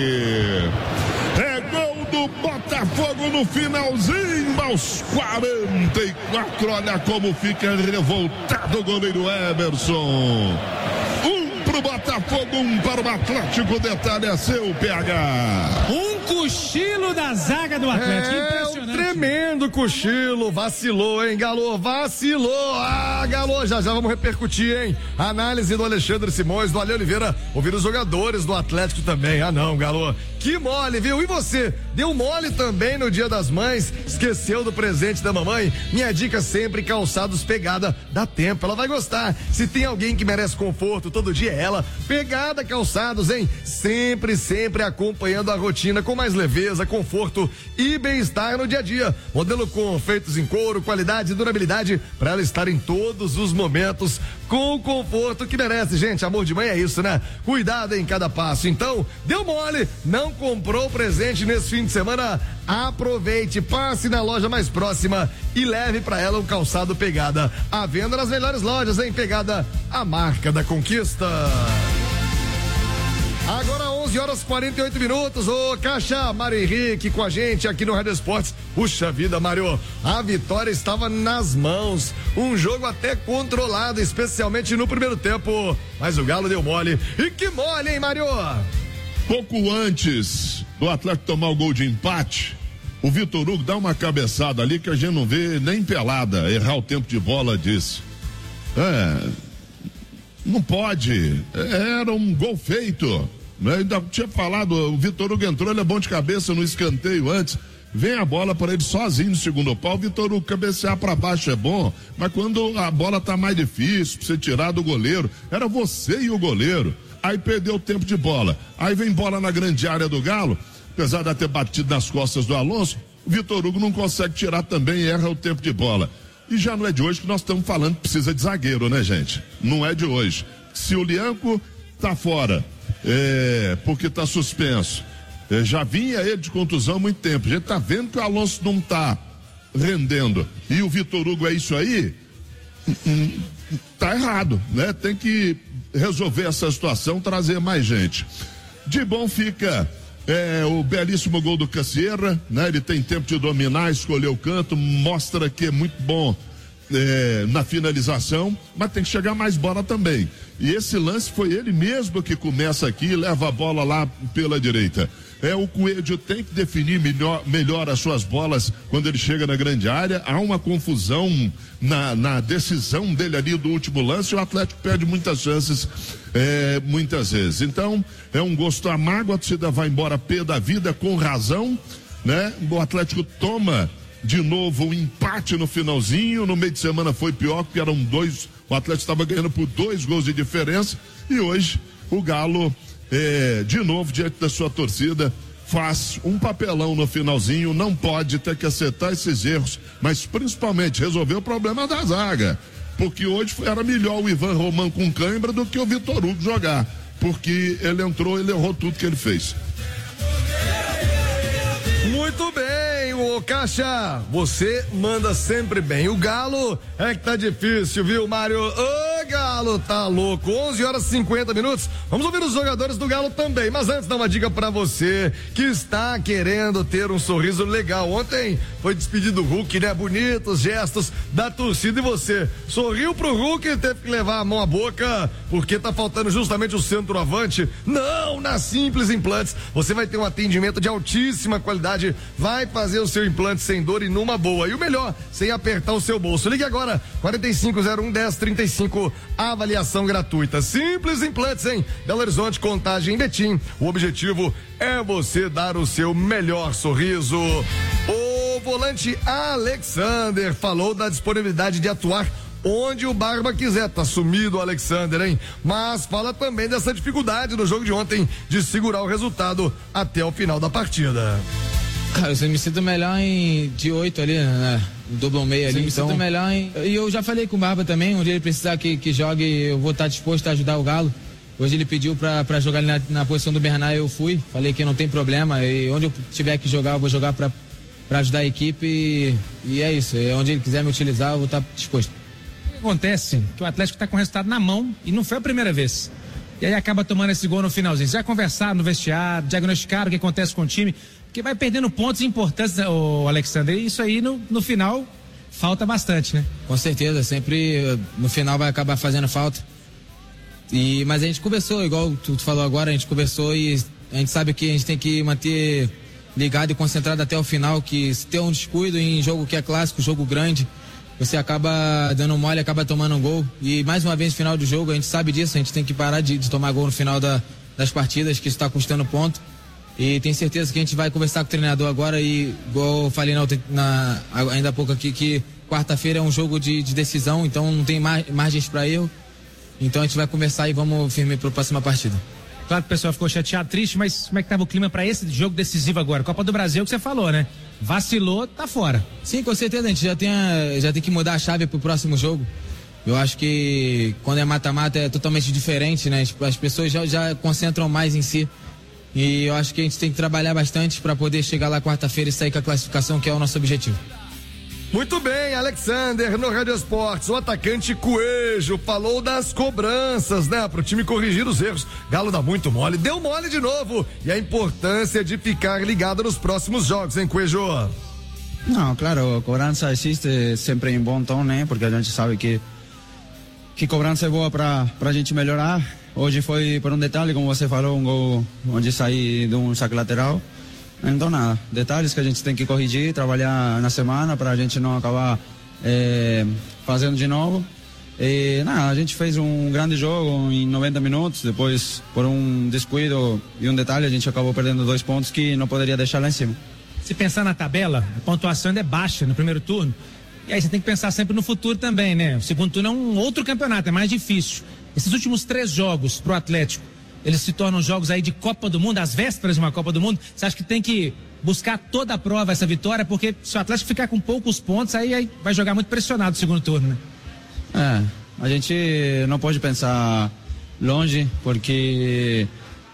É gol do Botafogo no finalzinho, aos quarenta e quatro. Olha como fica revoltado o goleiro Everson. Um pro Botafogo, um para o Atlético. Detalhe é seu, P H. Um cochilo da zaga do Atlético. É, impressionante. Um tremendo cochilo. Vacilou, hein, Galo? Vacilou. Ah, Galo, já já vamos repercutir, hein? Análise do Alexandre Simões, do Ale Oliveira. Ouvir os jogadores do Atlético também. Ah, não, Galo. Que mole, viu? E você? Deu mole também no Dia das Mães? Esqueceu do presente da mamãe? Minha dica sempre, calçados Pegada. Dá tempo, ela vai gostar. Se tem alguém que merece conforto, todo dia é ela. Pegada Calçados, hein? Sempre, sempre acompanhando a rotina com mais leveza, conforto e bem-estar no dia a dia. Modelo com feitos em couro, qualidade e durabilidade para ela estar em todos os momentos com o conforto que merece. Gente, amor de mãe é isso, né? Cuidado em cada passo. Então, deu mole, não comprou presente nesse fim de semana? Aproveite, passe na loja mais próxima e leve para ela um calçado Pegada. À venda nas melhores lojas, hein? Pegada, a marca da conquista. Agora onze horas e quarenta e oito minutos, ô Caixa, Mário Henrique com a gente aqui no Rádio Esportes. Puxa vida, Mário, a vitória estava nas mãos, um jogo até controlado, especialmente no primeiro tempo, mas o Galo deu mole, e que mole, hein, Mário? Pouco antes do Atlético tomar o gol de empate, o Vitor Hugo dá uma cabeçada ali que a gente não vê nem pelada, errar o tempo de bola disso. É... Não pode, era um gol feito, né? Ainda tinha falado, o Vitor Hugo entrou, ele é bom de cabeça no escanteio antes, vem a bola para ele sozinho no segundo pau, o Vitor Hugo cabecear para baixo é bom, mas quando a bola tá mais difícil, pra você tirar do goleiro, era você e o goleiro, aí perdeu o tempo de bola, aí vem bola na grande área do Galo, apesar de ter batido nas costas do Alonso, o Vitor Hugo não consegue tirar também e erra o tempo de bola. E já não é de hoje que nós estamos falando que precisa de zagueiro, né, gente? Não é de hoje. Se o Lianco tá fora, é, porque tá suspenso, É, já vinha ele de contusão há muito tempo. A gente tá vendo que o Alonso não tá rendendo. E o Vitor Hugo é isso aí? Tá errado, né? Tem que resolver essa situação, trazer mais gente. De bom fica é, o belíssimo gol do Cassierra, né? Ele tem tempo de dominar, escolher o canto, mostra que é muito bom é, na finalização, mas tem que chegar mais bola também. E esse lance foi ele mesmo que começa aqui e leva a bola lá pela direita. É, o Coelho tem que definir melhor, melhor as suas bolas quando ele chega na grande área. Há uma confusão na, na decisão dele ali do último lance. O Atlético perde muitas chances, é, muitas vezes. Então, é um gosto amargo. A torcida vai embora pé da vida, com razão, né? O Atlético toma de novo um empate no finalzinho. No meio de semana foi pior, porque eram dois. O Atlético estava ganhando por dois gols de diferença. E hoje o Galo, É, de novo, diante da sua torcida, faz um papelão no finalzinho. Não pode ter que acertar esses erros, mas principalmente resolver o problema da zaga, porque hoje era melhor o Ivan Romão com cãibra do que o Vitor Hugo jogar, porque ele entrou, ele errou tudo que ele fez. Muito bem, ô Caixa, você manda sempre bem. O Galo é que tá difícil, viu, Mário? Ô Galo, tá louco. onze horas e cinquenta minutos. Vamos ouvir os jogadores do Galo também. Mas antes, dá uma dica pra você que está querendo ter um sorriso legal. Ontem foi despedido o Hulk, né? Bonitos gestos da torcida. E você sorriu pro Hulk e teve que levar a mão à boca porque tá faltando justamente o centroavante? Não, na Simples Implantes você vai ter um atendimento de altíssima qualidade. Vai fazer o seu implante sem dor e numa boa. E o melhor, sem apertar o seu bolso. Ligue agora, quarenta e cinco zero um, dez trinta e cinco, avaliação gratuita. Simples Implantes, hein? Belo Horizonte, Contagem, Betim. O objetivo é você dar o seu melhor sorriso. O volante Alexander falou da disponibilidade de atuar onde o Barba quiser. Tá sumido o Alexander, hein? Mas fala também dessa dificuldade no jogo de ontem de segurar o resultado até o final da partida. Cara, eu me sinto melhor em de oito ali, né? Duplo meio ali, me então... sinto melhor em... E eu já falei com o Barba também, onde ele precisar que, que jogue, eu vou estar disposto a ajudar o Galo. Hoje ele pediu pra, pra jogar ali na, na posição do Bernard, eu fui, falei que não tem problema, e onde eu tiver que jogar, eu vou jogar pra, pra ajudar a equipe, e, e é isso, e onde ele quiser me utilizar, eu vou estar disposto. O que acontece que o Atlético tá com o resultado na mão, e não foi a primeira vez. E aí acaba tomando esse gol no finalzinho. Já conversaram no vestiário, diagnosticaram o que acontece com o time, porque vai perdendo pontos importantes, o Alexander, e isso aí no, no final falta bastante, né? Com certeza, sempre no final vai acabar fazendo falta. E, mas a gente conversou, igual tu, tu falou agora, a gente conversou e a gente sabe que a gente tem que manter ligado e concentrado até o final, que se ter um descuido em jogo que é clássico, jogo grande, você acaba dando mole, acaba tomando um gol. E mais uma vez no final do jogo, a gente sabe disso, a gente tem que parar de, de tomar gol no final da, das partidas, que isso está custando ponto. E tenho certeza que a gente vai conversar com o treinador agora e, igual eu falei na, na, ainda há pouco aqui, que quarta-feira é um jogo de, de decisão, então não tem mar, margens para erro. Então a gente vai conversar e vamos firme para a próxima partida. Claro que o pessoal ficou chateado, triste, mas como é que estava o clima para esse jogo decisivo agora? Copa do Brasil, que você falou, né? Vacilou, tá fora. Sim, com certeza, a gente já tem, a, já tem que mudar a chave pro próximo jogo. Eu acho que quando é mata-mata é totalmente diferente, né? As, as pessoas já, já concentram mais em si. E eu acho que a gente tem que trabalhar bastante para poder chegar lá quarta-feira e sair com a classificação, que é o nosso objetivo. Muito bem, Alexander, no Rádio Esportes, o atacante Coelho falou das cobranças, né, pro time corrigir os erros. Galo dá muito mole, deu mole de novo, e a importância de ficar ligado nos próximos jogos, hein, Coelho? Não, claro, a cobrança existe sempre em bom tom, né, porque a gente sabe que que cobrança é boa pra, pra gente melhorar. Hoje foi por um detalhe, como você falou, um gol onde saí de um saque lateral. Então nada, detalhes que a gente tem que corrigir, trabalhar na semana para a gente não acabar é, fazendo de novo. E nada, a gente fez um grande jogo em noventa minutos, depois por um descuido e um detalhe a gente acabou perdendo dois pontos que não poderia deixar lá em cima. Se pensar na tabela, a pontuação ainda é baixa no primeiro turno, e aí você tem que pensar sempre no futuro também, né? O segundo turno é um outro campeonato, é mais difícil. Esses últimos três jogos pro Atlético, eles se tornam jogos aí de Copa do Mundo, às vésperas de uma Copa do Mundo. Você acha que tem que buscar toda a prova essa vitória? Porque se o Atlético ficar com poucos pontos, aí, aí vai jogar muito pressionado no segundo turno, né? É, a gente não pode pensar longe, porque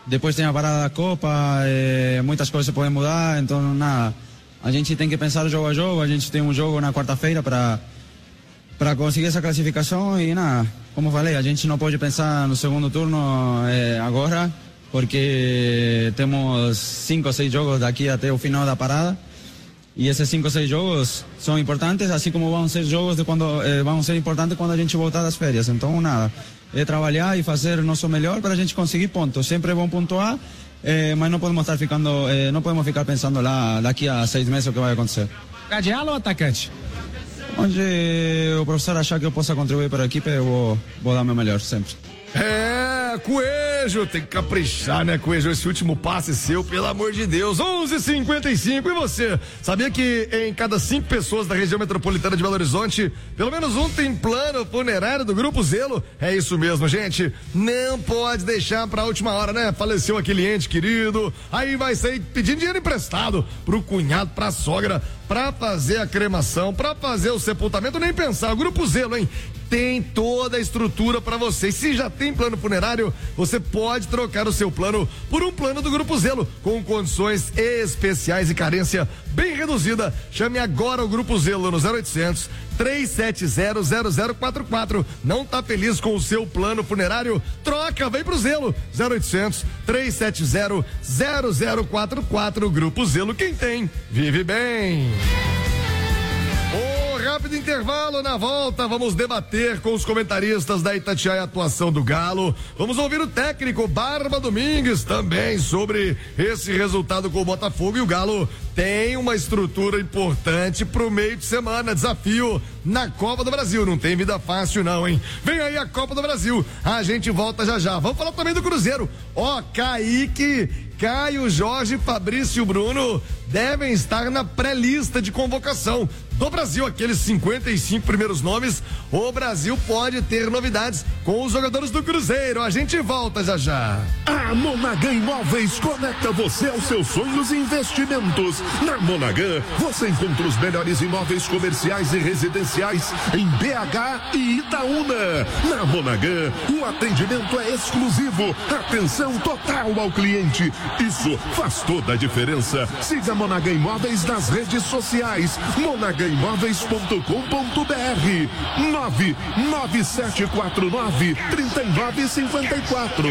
depois tem a parada da Copa, é, muitas coisas podem mudar, então nada. A gente tem que pensar jogo a jogo, a gente tem um jogo na quarta-feira para para conseguir essa classificação e nada, como falei, a gente não pode pensar no segundo turno é, agora, porque temos cinco ou seis jogos daqui até o final da parada e esses cinco ou seis jogos são importantes, assim como vão ser jogos de quando eh, vão ser importantes quando a gente voltar das férias. Então nada, é trabalhar e fazer o nosso melhor para a gente conseguir pontos. Sempre é bom pontuar, eh, mas não podemos estar ficando, eh, não podemos ficar pensando lá daqui a seis meses o que vai acontecer. Gadiala ou atacante? Onde o professor achar que eu possa contribuir para a equipe, eu vou, vou dar meu melhor sempre. É, Coelho, tem que caprichar, né, Coelho? Esse último passe seu, pelo amor de Deus. onze e cinquenta e cinco, e você? Sabia que em cada cinco pessoas da região metropolitana de Belo Horizonte, pelo menos um tem plano funerário do Grupo Zelo? É isso mesmo, gente. Não pode deixar pra última hora, né? Faleceu aquele ente querido, aí vai sair pedindo dinheiro emprestado pro cunhado, pra sogra, pra fazer a cremação, pra fazer o sepultamento, nem pensar. O Grupo Zelo, hein? Tem toda a estrutura para você. Se já tem plano funerário, você pode trocar o seu plano por um plano do Grupo Zelo, com condições especiais e carência bem reduzida. Chame agora o Grupo Zelo no zero oitocentos, três sete zero, zero zero quatro quatro. Não tá feliz com o seu plano funerário? Troca, vem pro Zelo. zero oitocentos, três sete zero, zero zero quatro quatro. Grupo Zelo, quem tem, vive bem. Rápido intervalo, na volta vamos debater com os comentaristas da Itatiaia a atuação do Galo. Vamos ouvir o técnico Barba Domingues também sobre esse resultado com o Botafogo, e o Galo tem uma estrutura importante pro meio de semana, desafio na Copa do Brasil, não tem vida fácil não, hein? Vem aí a Copa do Brasil, a gente volta já já. Vamos falar também do Cruzeiro. Ó, Kaique, Caio, Jorge, Fabrício e Bruno devem estar na pré-lista de convocação do Brasil, aqueles cinquenta e cinco primeiros nomes. O Brasil pode ter novidades com os jogadores do Cruzeiro. A gente volta já já. A Monaghan Imóveis conecta você aos seus sonhos e investimentos. Na Monaghan, você encontra os melhores imóveis comerciais e residenciais em B H e Itaúna. Na Monaghan, o atendimento é exclusivo. Atenção total ao cliente. Isso faz toda a diferença. Siga Monaghan Imóveis nas redes sociais. Monaghan imóveis ponto com ponto br. nove nove sete quatro nove, três nove cinco quatro.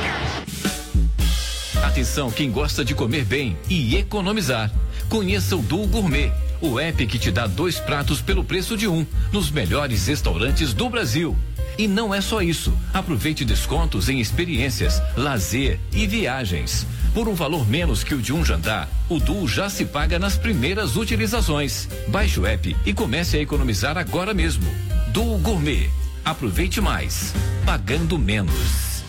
Atenção quem gosta de comer bem e economizar. Conheça o Duo Gourmet, o app que te dá dois pratos pelo preço de um, nos melhores restaurantes do Brasil. E não é só isso. Aproveite descontos em experiências, lazer e viagens. Por um valor menos que o de um jantar, o Duo já se paga nas primeiras utilizações. Baixe o app e comece a economizar agora mesmo. Duo Gourmet. Aproveite mais, pagando menos.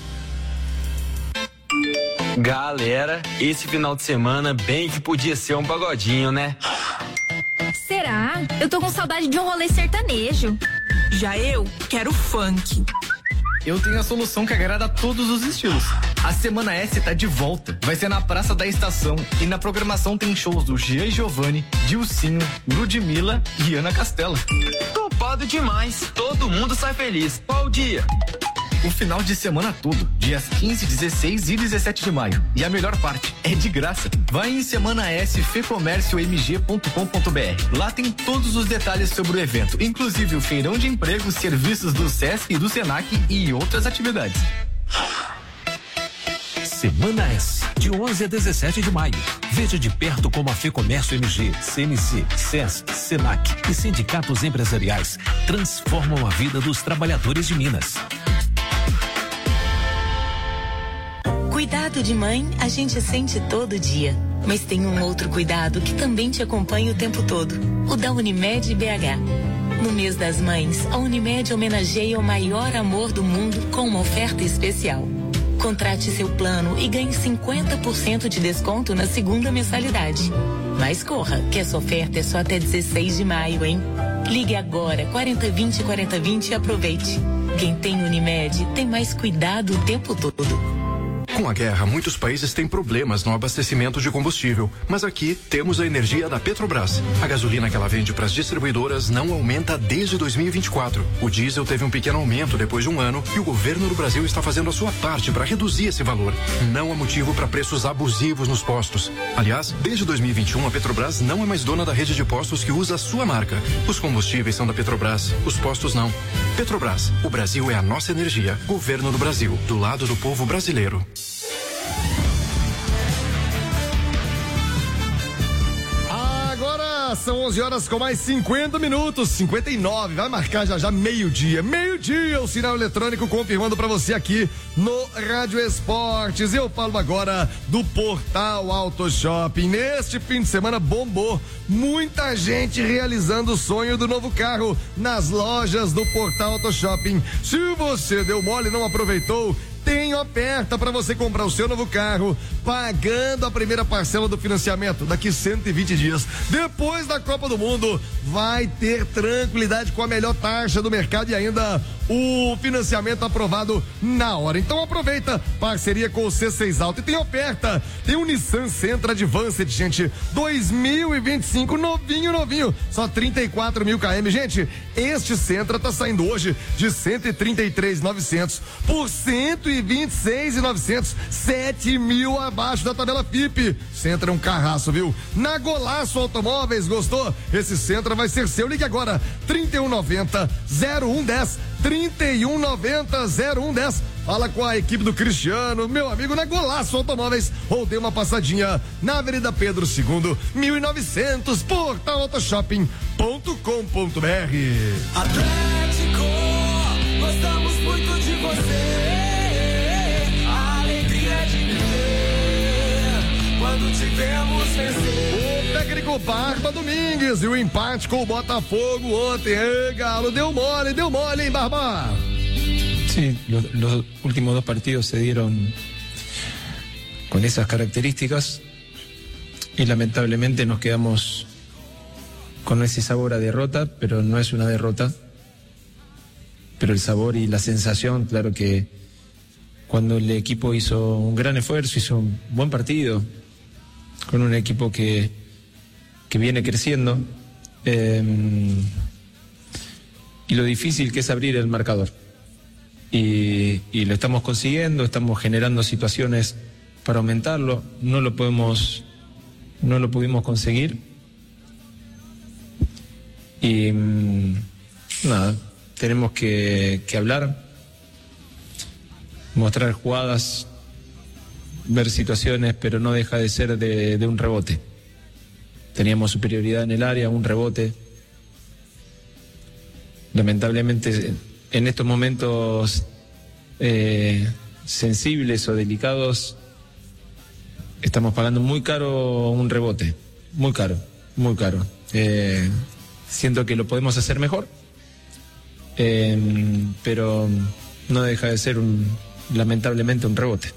Galera, esse final de semana bem que podia ser um pagodinho, né? Será? Eu tô com saudade de um rolê sertanejo. Já eu quero funk. Eu tenho a solução que agrada a todos os estilos. A Semana S tá de volta. Vai ser na Praça da Estação. E na programação tem shows do Jean Giovanni, Dilcinho, Ludmilla e Ana Castela. Topado demais. Todo mundo sai feliz. Qual dia? O final de semana todo, dias quinze, dezesseis e dezessete de maio. E a melhor parte, é de graça. Vai em semana s fecomércio m g ponto com ponto b r. Lá tem todos os detalhes sobre o evento, inclusive o feirão de emprego, serviços do SESC e do SENAC e outras atividades. Semana S, de onze a dezessete de maio. Veja de perto como a Fecomércio M G, C M C, SESC, SENAC e sindicatos empresariais transformam a vida dos trabalhadores de Minas. Cuidado de mãe, a gente sente todo dia. Mas tem um outro cuidado que também te acompanha o tempo todo. O da Unimed B H. No mês das mães, a Unimed homenageia o maior amor do mundo com uma oferta especial. Contrate seu plano e ganhe cinquenta por cento de desconto na segunda mensalidade. Mas corra, que essa oferta é só até dezesseis de maio, hein? Ligue agora, quarenta, vinte, quarenta, vinte e aproveite. Quem tem Unimed tem mais cuidado o tempo todo. Com a guerra, muitos países têm problemas no abastecimento de combustível, mas aqui temos a energia da Petrobras. A gasolina que ela vende para as distribuidoras não aumenta desde dois mil e vinte e quatro. O diesel teve um pequeno aumento depois de um ano e o governo do Brasil está fazendo a sua parte para reduzir esse valor. Não há motivo para preços abusivos nos postos. Aliás, desde dois mil e vinte e um, a Petrobras não é mais dona da rede de postos que usa a sua marca. Os combustíveis são da Petrobras, os postos não. Petrobras, o Brasil é a nossa energia. Governo do Brasil, do lado do povo brasileiro. São onze horas com mais cinquenta minutos, cinquenta e nove, vai marcar já já meio-dia, meio-dia o sinal eletrônico confirmando pra você aqui no Rádio Esportes. Eu falo agora do Portal Auto Shopping. Neste fim de semana bombou, muita gente realizando o sonho do novo carro nas lojas do Portal Auto Shopping. Se você deu mole e não aproveitou, tem oferta para você comprar o seu novo carro, pagando a primeira parcela do financiamento daqui cento e vinte dias. Depois da Copa do Mundo, vai ter tranquilidade com a melhor taxa do mercado e ainda o financiamento aprovado na hora. Então aproveita, parceria com o C seis Auto. E tem oferta, tem o Nissan Sentra Advanced, gente, dois mil e vinte e cinco, novinho, novinho, só trinta e quatro mil quilômetros. Gente, este Sentra tá saindo hoje de cento e trinta e três mil e novecentos por cento e vinte e seis mil e novecentos, sete mil abaixo da tabela F I P. Sentra é um carraço, viu? Na Golaço Automóveis, gostou? Esse Sentra vai ser seu. Ligue agora, trinta e um noventa, zero um dez, trinta e um noventa, zero um dez. Fala com a equipe do Cristiano, meu amigo, na Golaço Automóveis, ou dê uma passadinha na Avenida Pedro segundo, mil e novecentos, portal autoshopping ponto com ponto br. Atlético, gostamos muito de você. A alegria de viver quando tivemos vencer. O técnico Barba Domingues e o empate com o Botafogo ontem. Ei, Galo, deu mole, deu mole, hein, Barba? Sí, los, los últimos dos partidos se dieron con esas características y lamentablemente nos quedamos con ese sabor a derrota, pero no es una derrota. Pero el sabor y la sensación, claro que cuando el equipo hizo un gran esfuerzo, hizo un buen partido, con un equipo que, que viene creciendo, eh, y lo difícil que es abrir el marcador. Y, y lo estamos consiguiendo, estamos generando situaciones para aumentarlo, no lo podemos, no lo pudimos conseguir. Y nada, tenemos que, que hablar, mostrar jugadas, ver situaciones, pero no deja de ser de, de un rebote. Teníamos superioridad en el área, un rebote. Lamentablemente en estos momentos eh, sensibles o delicados estamos pagando muy caro un rebote, muy caro, muy caro. Eh, siento que lo podemos hacer mejor, eh, pero no deja de ser un, lamentablemente un rebote.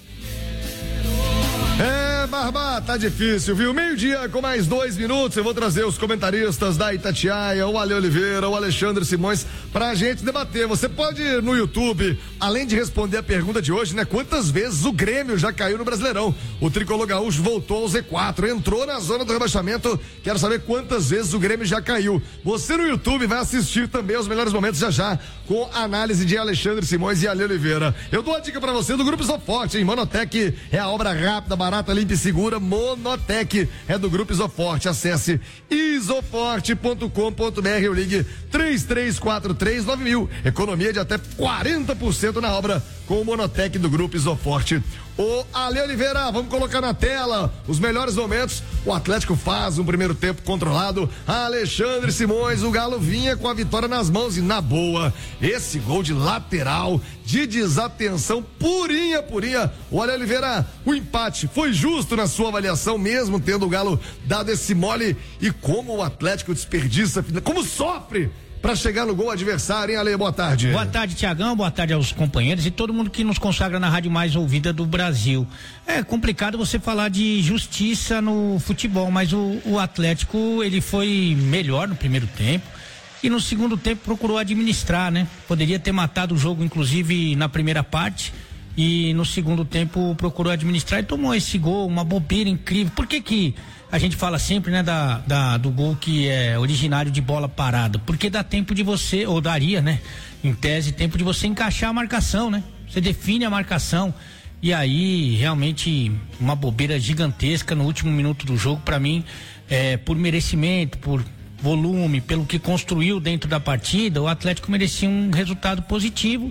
É, Barba, tá difícil, viu? Meio-dia com mais dois minutos. Eu vou trazer os comentaristas da Itatiaia, o Ale Oliveira, o Alexandre Simões, pra gente debater. Você pode ir no YouTube, além de responder a pergunta de hoje, né? Quantas vezes o Grêmio já caiu no Brasileirão? O Tricolor Gaúcho voltou ao Z quatro, entrou na zona do rebaixamento. Quero saber quantas vezes o Grêmio já caiu. Você no YouTube vai assistir também os melhores momentos já já, com a análise de Alexandre Simões e Ale Oliveira. Eu dou a dica pra você do Grupo Isoforte, hein? Monotec é a obra rápida, barata, limpa e segura. Monotec é do Grupo Isoforte. Acesse isoforte ponto com ponto br ou ligue três três quatro três nove mil. Economia de até quarenta por cento na obra com o Monotec do Grupo Isoforte. O Ale Oliveira, vamos colocar na tela os melhores momentos. O Atlético faz um primeiro tempo controlado. Alexandre Simões, o Galo vinha com a vitória nas mãos e na boa. Esse gol de lateral, de desatenção purinha, purinha. O Ale Oliveira, o empate foi justo na sua avaliação, mesmo tendo o Galo dado esse mole. E como o Atlético desperdiça, como sofre para chegar no gol adversário, hein, Ale? Boa tarde. Boa tarde, Tiagão, boa tarde aos companheiros e todo mundo que nos consagra na rádio mais ouvida do Brasil. É complicado você falar de justiça no futebol, mas o, o Atlético, ele foi melhor no primeiro tempo e no segundo tempo procurou administrar, né? Poderia ter matado o jogo, inclusive, na primeira parte, e no segundo tempo procurou administrar e tomou esse gol, uma bobeira incrível. Por que que a gente fala sempre, né, da, da, do gol que é originário de bola parada? Porque dá tempo de você, ou daria, né, em tese, tempo de você encaixar a marcação, né? Você define a marcação e aí realmente uma bobeira gigantesca no último minuto do jogo. Para mim, é, por merecimento, por volume, pelo que construiu dentro da partida, o Atlético merecia um resultado positivo.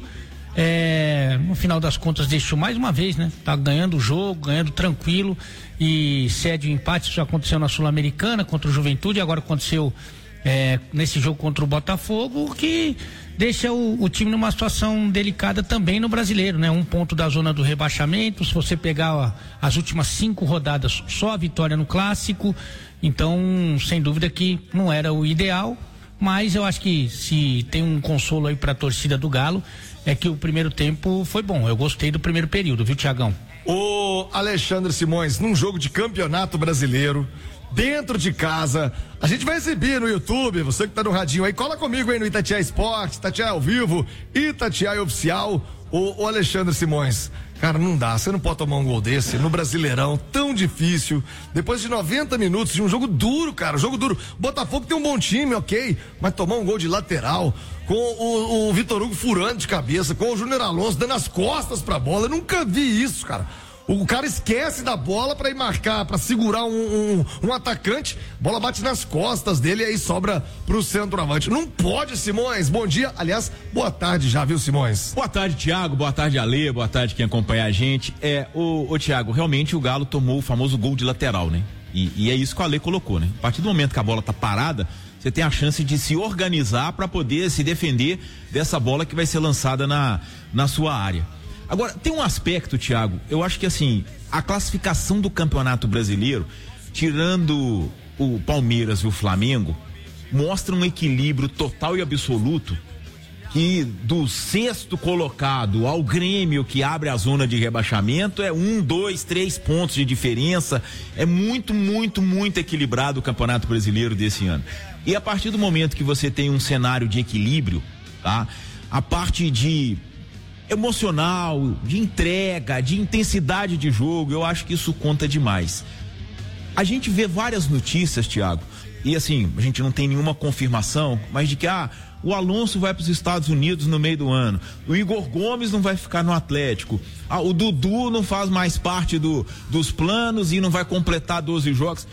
É, no final das contas deixou mais uma vez, né? Tá ganhando o jogo, ganhando tranquilo e cede o empate. Isso já aconteceu na Sul-Americana contra o Juventude, agora aconteceu é, nesse jogo contra o Botafogo, que deixa o, o time numa situação delicada também no Brasileiro, né? Um ponto da zona do rebaixamento, se você pegar ó, as últimas cinco rodadas, só a vitória no Clássico, então sem dúvida que não era o ideal, mas eu acho que se tem um consolo aí pra torcida do Galo, é que o primeiro tempo foi bom. Eu gostei do primeiro período, viu, Tiagão? Ô Alexandre Simões, num jogo de campeonato brasileiro, dentro de casa, a gente vai exibir no YouTube, você que tá no radinho aí, cola comigo aí no Itatiaia Esportes, Itatiaia ao vivo, Itatiaia Oficial. Ô, ô Alexandre Simões, cara, não dá, você não pode tomar um gol desse no Brasileirão, tão difícil, depois de noventa minutos de um jogo duro, cara, jogo duro. Botafogo tem um bom time, ok, mas tomar um gol de lateral, com o, o Vitor Hugo furando de cabeça, com o Júnior Alonso dando as costas pra bola, eu nunca vi isso, cara. O cara esquece da bola pra ir marcar, pra segurar um, um, um atacante, bola bate nas costas dele e aí sobra pro centroavante. Não pode, Simões. Bom dia, aliás, boa tarde já, viu, Simões? Boa tarde, Thiago, boa tarde, Alê, boa tarde quem acompanha a gente. É, o, o Thiago, realmente o Galo tomou o famoso gol de lateral, né? E, e é isso que o Alê colocou, né? A partir do momento que a bola tá parada, você tem a chance de se organizar para poder se defender dessa bola que vai ser lançada na, na sua área. Agora, tem um aspecto, Thiago, eu acho que assim, a classificação do Campeonato Brasileiro, tirando o Palmeiras e o Flamengo, mostra um equilíbrio total e absoluto, que do sexto colocado ao Grêmio, que abre a zona de rebaixamento, é um, dois, três pontos de diferença, é muito, muito, muito equilibrado o Campeonato Brasileiro desse ano. E a partir do momento que você tem um cenário de equilíbrio, tá? A parte de emocional, de entrega, de intensidade de jogo, eu acho que isso conta demais. A gente vê várias notícias, Thiago, e assim, a gente não tem nenhuma confirmação, mas de que ah, o Alonso vai para os Estados Unidos no meio do ano, o Igor Gomes não vai ficar no Atlético, ah, o Dudu não faz mais parte do, dos planos e não vai completar doze jogos.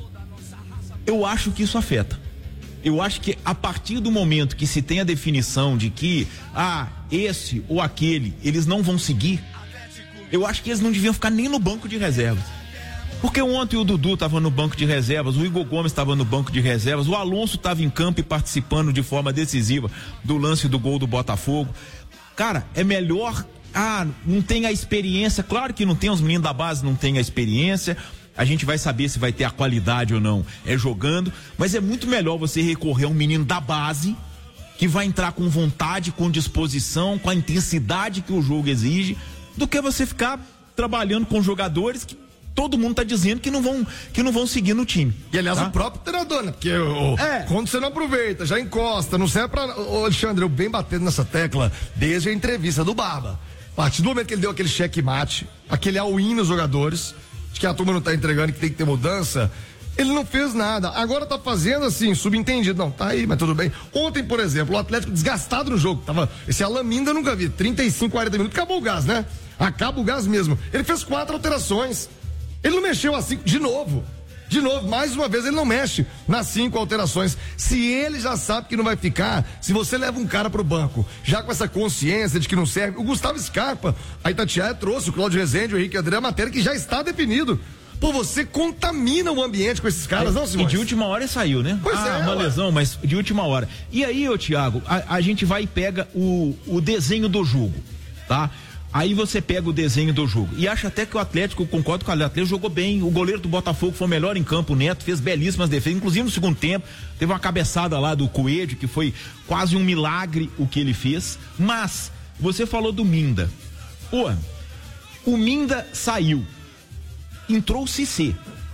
Eu acho que isso afeta. Eu acho que a partir do momento que se tem a definição de que, ah, esse ou aquele, eles não vão seguir, eu acho que eles não deviam ficar nem no banco de reservas. Porque ontem o Dudu estava no banco de reservas, o Igor Gomes estava no banco de reservas, o Alonso estava em campo e participando de forma decisiva do lance do gol do Botafogo. Cara, é melhor, ah, não tem a experiência, claro que não tem, os meninos da base não tem a experiência, a gente vai saber se vai ter a qualidade ou não, é jogando, mas é muito melhor você recorrer a um menino da base, que vai entrar com vontade, com disposição, com a intensidade que o jogo exige, do que você ficar trabalhando com jogadores que todo mundo tá dizendo que não vão, que não vão seguir no time. E aliás, tá? O próprio treinador, né? Porque o, é. quando você não aproveita, já encosta, não serve pra... Ô, Alexandre, eu bem batendo nessa tecla desde a entrevista do Barba. A partir do momento que ele deu aquele checkmate, aquele all-in nos jogadores, de que a turma não tá entregando, que tem que ter mudança, ele não fez nada. Agora tá fazendo assim, subentendido. Não, tá aí, mas tudo bem. Ontem, por exemplo, o Atlético desgastado no jogo. Tava, esse Alaminda eu nunca vi. trinta e cinco, quarenta minutos, acabou o gás, né? Acaba o gás mesmo. Ele fez quatro alterações. Ele não mexeu assim, de novo. De novo, mais uma vez, ele não mexe nas cinco alterações. Se ele já sabe que não vai ficar, se você leva um cara pro banco, já com essa consciência de que não serve, o Gustavo Scarpa, a Itatiaia trouxe, o Cláudio Rezende, o Henrique André, a matéria que já está definido. Pô, você contamina o ambiente com esses caras, é, não, Simões? E de última hora saiu, né? Pois ah, é, uma ué. lesão, mas de última hora. E aí, ô Thiago, a, a gente vai e pega o, o desenho do jogo, tá? Aí você pega o desenho do jogo e acha até que o Atlético, eu concordo com o Atlético, jogou bem. O goleiro do Botafogo foi o melhor em campo, o Neto fez belíssimas defesas, inclusive no segundo tempo teve uma cabeçada lá do Coelho, que foi quase um milagre o que ele fez. Mas você falou do Minda. Pô, o Minda saiu, entrou o Cissé.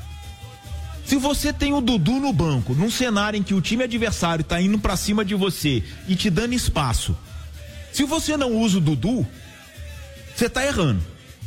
Se você tem o Dudu no banco, num cenário em que o time adversário tá indo pra cima de você e te dando espaço, se você não usa o Dudu, você tá errando.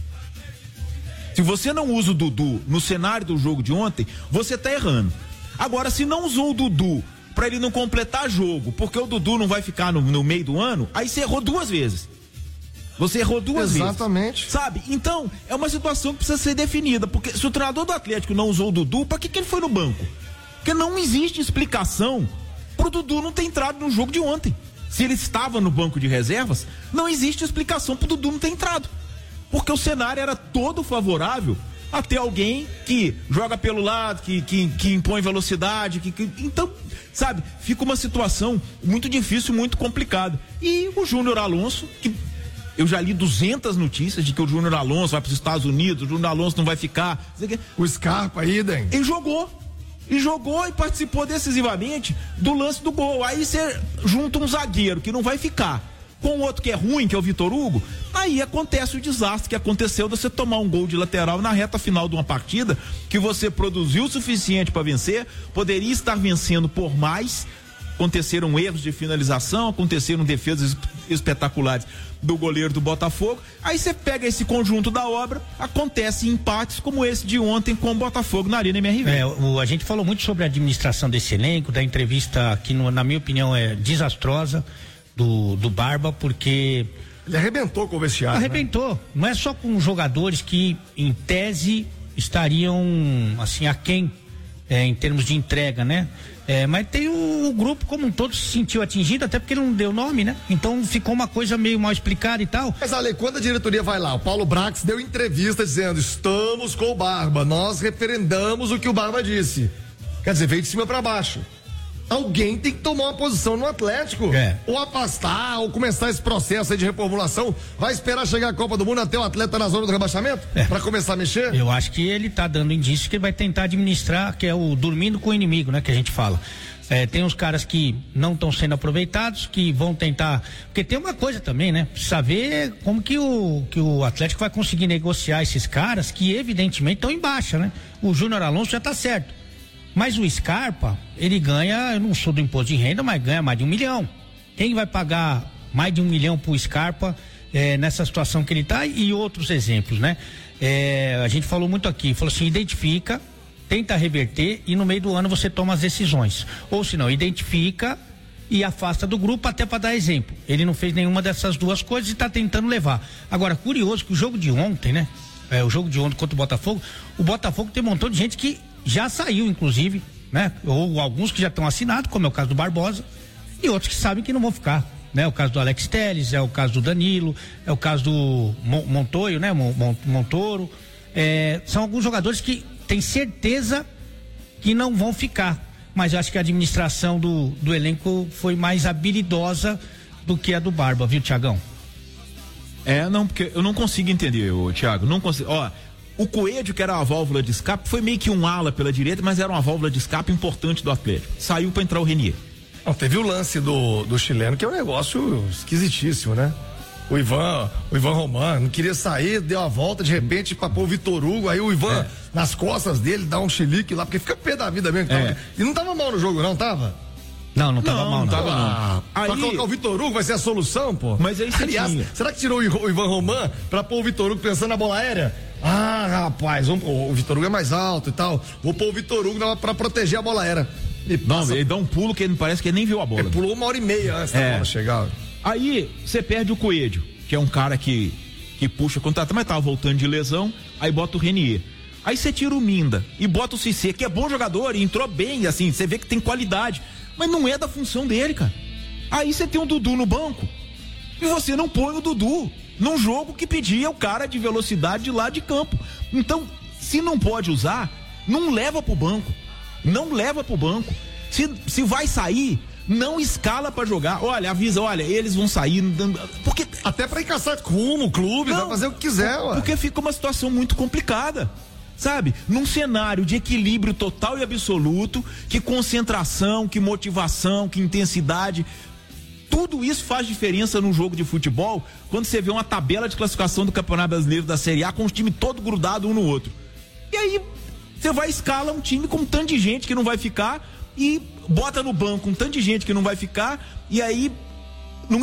Se você não usa o Dudu no cenário do jogo de ontem, você tá errando. Agora, se não usou o Dudu pra ele não completar jogo, porque o Dudu não vai ficar no, no meio do ano, aí você errou duas vezes. Você errou duas Exatamente. vezes. Sabe? Então, é uma situação que precisa ser definida, porque se o treinador do Atlético não usou o Dudu, pra que, que ele foi no banco? Porque não existe explicação pro Dudu não ter entrado no jogo de ontem. Se ele estava no banco de reservas, não existe explicação pro Dudu não ter entrado. Porque o cenário era todo favorável a ter alguém que joga pelo lado, que, que, que impõe velocidade, que, que, então, sabe, fica uma situação muito difícil, muito complicada. E o Júnior Alonso, que eu já li duzentas notícias de que o Júnior Alonso vai para os Estados Unidos, o Júnior Alonso não vai ficar. O Scarpa aí, Dan. Ele jogou. E jogou e participou decisivamente do lance do gol. Aí você junta um zagueiro que não vai ficar com o outro que é ruim, que é o Vitor Hugo, aí acontece o desastre que aconteceu de você tomar um gol de lateral na reta final de uma partida que você produziu o suficiente para vencer, poderia estar vencendo por mais. Aconteceram erros de finalização, aconteceram defesas espetaculares do goleiro do Botafogo. Aí você pega esse conjunto da obra, acontece empates como esse de ontem com o Botafogo na Arena M R V. É, o, a gente falou muito sobre a administração desse elenco, da entrevista que, no, na minha opinião, é desastrosa do, do Barba, porque ele arrebentou com o vestiário. Arrebentou. Né? Não é só com jogadores que, em tese, estariam assim aquém é, em termos de entrega, né? É, mas tem o, o grupo como um todo se sentiu atingido, até porque não deu nome, né? Então ficou uma coisa meio mal explicada e tal. Mas Ale, quando a diretoria vai lá, o Paulo Brax deu entrevista dizendo: estamos com o Barba, nós referendamos o que o Barba disse. Quer dizer, veio de cima para baixo. Alguém tem que tomar uma posição no Atlético. É. Ou afastar, ou começar esse processo aí de reformulação. Vai esperar chegar a Copa do Mundo até o atleta na zona do rebaixamento? É. Pra começar a mexer? Eu acho que ele tá dando indício que ele vai tentar administrar, que é o dormindo com o inimigo, né? Que a gente fala. É, tem uns caras que não estão sendo aproveitados, que vão tentar. Porque tem uma coisa também, né? Precisa ver como que o, que o Atlético vai conseguir negociar esses caras que, evidentemente, estão em baixa, né? O Júnior Alonso já tá certo. Mas o Scarpa, ele ganha, eu não sou do imposto de renda, mas ganha mais de um milhão. Quem vai pagar mais de um milhão pro Scarpa é, nessa situação que ele tá? E outros exemplos, né? É, a gente falou muito aqui, falou assim, identifica, tenta reverter e no meio do ano você toma as decisões. Ou se não, identifica e afasta do grupo até para dar exemplo. Ele não fez nenhuma dessas duas coisas e tá tentando levar. Agora, curioso que o jogo de ontem, né? É, o jogo de ontem contra o Botafogo, o Botafogo tem um montão de gente que já saiu, inclusive, né? Ou alguns que já estão assinados, como é o caso do Barbosa, e outros que sabem que não vão ficar, né? O caso do Alex Telles, é o caso do Danilo, é o caso do Montoyo, né? Montoro, é, são alguns jogadores que têm certeza que não vão ficar, mas eu acho que a administração do, do elenco foi mais habilidosa do que a do Barba, viu, Tiagão? É, não, porque eu não consigo entender, ô, Thiago, não consigo, ó, o Coelho, que era uma válvula de escape, foi meio que um ala pela direita, mas era uma válvula de escape importante do Atlético. Saiu para entrar o Renier. Não, teve o lance do, do chileno, que é um negócio esquisitíssimo, né? O Ivan, o Ivan Roman não queria sair, deu a volta de repente pra pôr o Vitor Hugo, aí o Ivan, é. nas costas dele, dá um chilique lá, porque fica pé da vida mesmo. É. E não tava mal no jogo, não tava? Não, não tava não, mal, não. Tava, não. Ah, aí... Pra colocar o Vitor Hugo vai ser a solução, pô. Mas aí você Aliás, tinha. será que tirou o Ivan Roman pra pôr o Vitor Hugo pensando na bola aérea? Ah, rapaz, vamos, o Vitor Hugo é mais alto e tal. Vou pôr o Vitor Hugo pra proteger a bola aérea. E passa... Não, ele dá um pulo que ele parece que ele nem viu a bola. Ele pulou uma hora e meia antes da é. bola chegar. Aí você perde o Coelho, que é um cara que, que puxa contrato, mas tava voltando de lesão, aí bota o Renier. Aí você tira o Minda e bota o Cissé, que é bom jogador e entrou bem, assim, você vê que tem qualidade, mas não é da função dele, cara. Aí você tem o Dudu no banco e você não põe o Dudu num jogo que pedia o cara de velocidade de lá de campo. Então, se não pode usar, não leva pro banco. Não leva pro banco. Se, se vai sair, não escala pra jogar. Olha, avisa, olha, eles vão sair. Porque até pra encaçar como clube, não, vai fazer o que quiser, ué. Porque fica uma situação muito complicada. Sabe? Num cenário de equilíbrio total e absoluto, que concentração, que motivação, que intensidade, tudo isso faz diferença num jogo de futebol, quando você vê uma tabela de classificação do Campeonato Brasileiro da Série A com os times todos grudados um no outro. E aí, você vai escalar um time com um tanto de gente que não vai ficar e bota no banco um tanto de gente que não vai ficar, e aí não,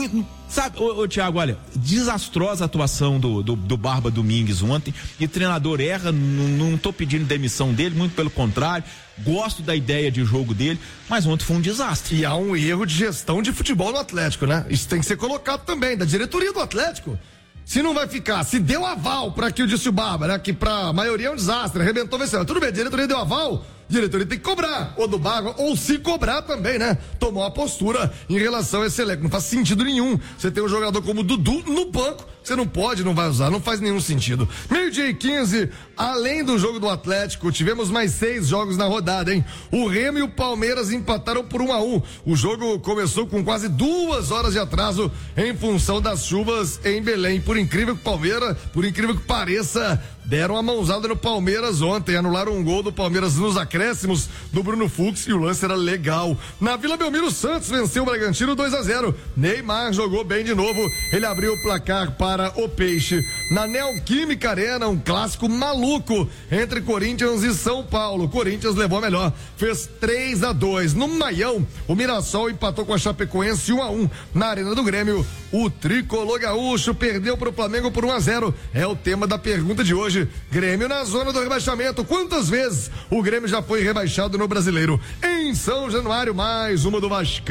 Sabe, ô, ô Thiago, olha, desastrosa a atuação do, do, do Barba Domingues ontem, e o treinador erra, não, não tô pedindo demissão dele, muito pelo contrário, gosto da ideia de jogo dele, mas ontem foi um desastre. E há um erro de gestão de futebol no Atlético, né? Isso tem que ser colocado também, da diretoria do Atlético. Se não vai ficar, se deu aval para que o disse o Barba, né? Que pra maioria é um desastre, arrebentou, venceu. Tudo bem, a diretoria deu aval, a diretoria tem que cobrar, ou do Barba, ou se cobrar também, né? Tomou a postura em relação a esse elenco. Não faz sentido nenhum você ter um jogador como o Dudu no banco, você não pode, não vai usar, não faz nenhum sentido. Meio-dia e quinze, além do jogo do Atlético, tivemos mais seis jogos na rodada, hein? O Remo e o Palmeiras empataram por um a um. O jogo começou com quase duas horas de atraso em função das chuvas em Belém. Por incrível que Palmeiras, por incrível que pareça, deram uma mãozada no Palmeiras ontem, anularam um gol do Palmeiras nos acréscimos do Bruno Fux e o lance era legal. Na Vila Belmiro, o Santos venceu o Bragantino dois a zero. Neymar jogou bem de novo, ele abriu o placar para o Peixe. Na Neoquímica Arena, um clássico maluco entre Corinthians e São Paulo. Corinthians levou a melhor, fez três a dois. No Maião, o Mirassol empatou com a Chapecoense um a um. Na Arena do Grêmio, o Tricolor Gaúcho perdeu para o Flamengo por um a zero. É o tema da pergunta de hoje. Grêmio na zona do rebaixamento. Quantas vezes o Grêmio já foi rebaixado no Brasileiro? Em São Januário, mais uma do Vasco.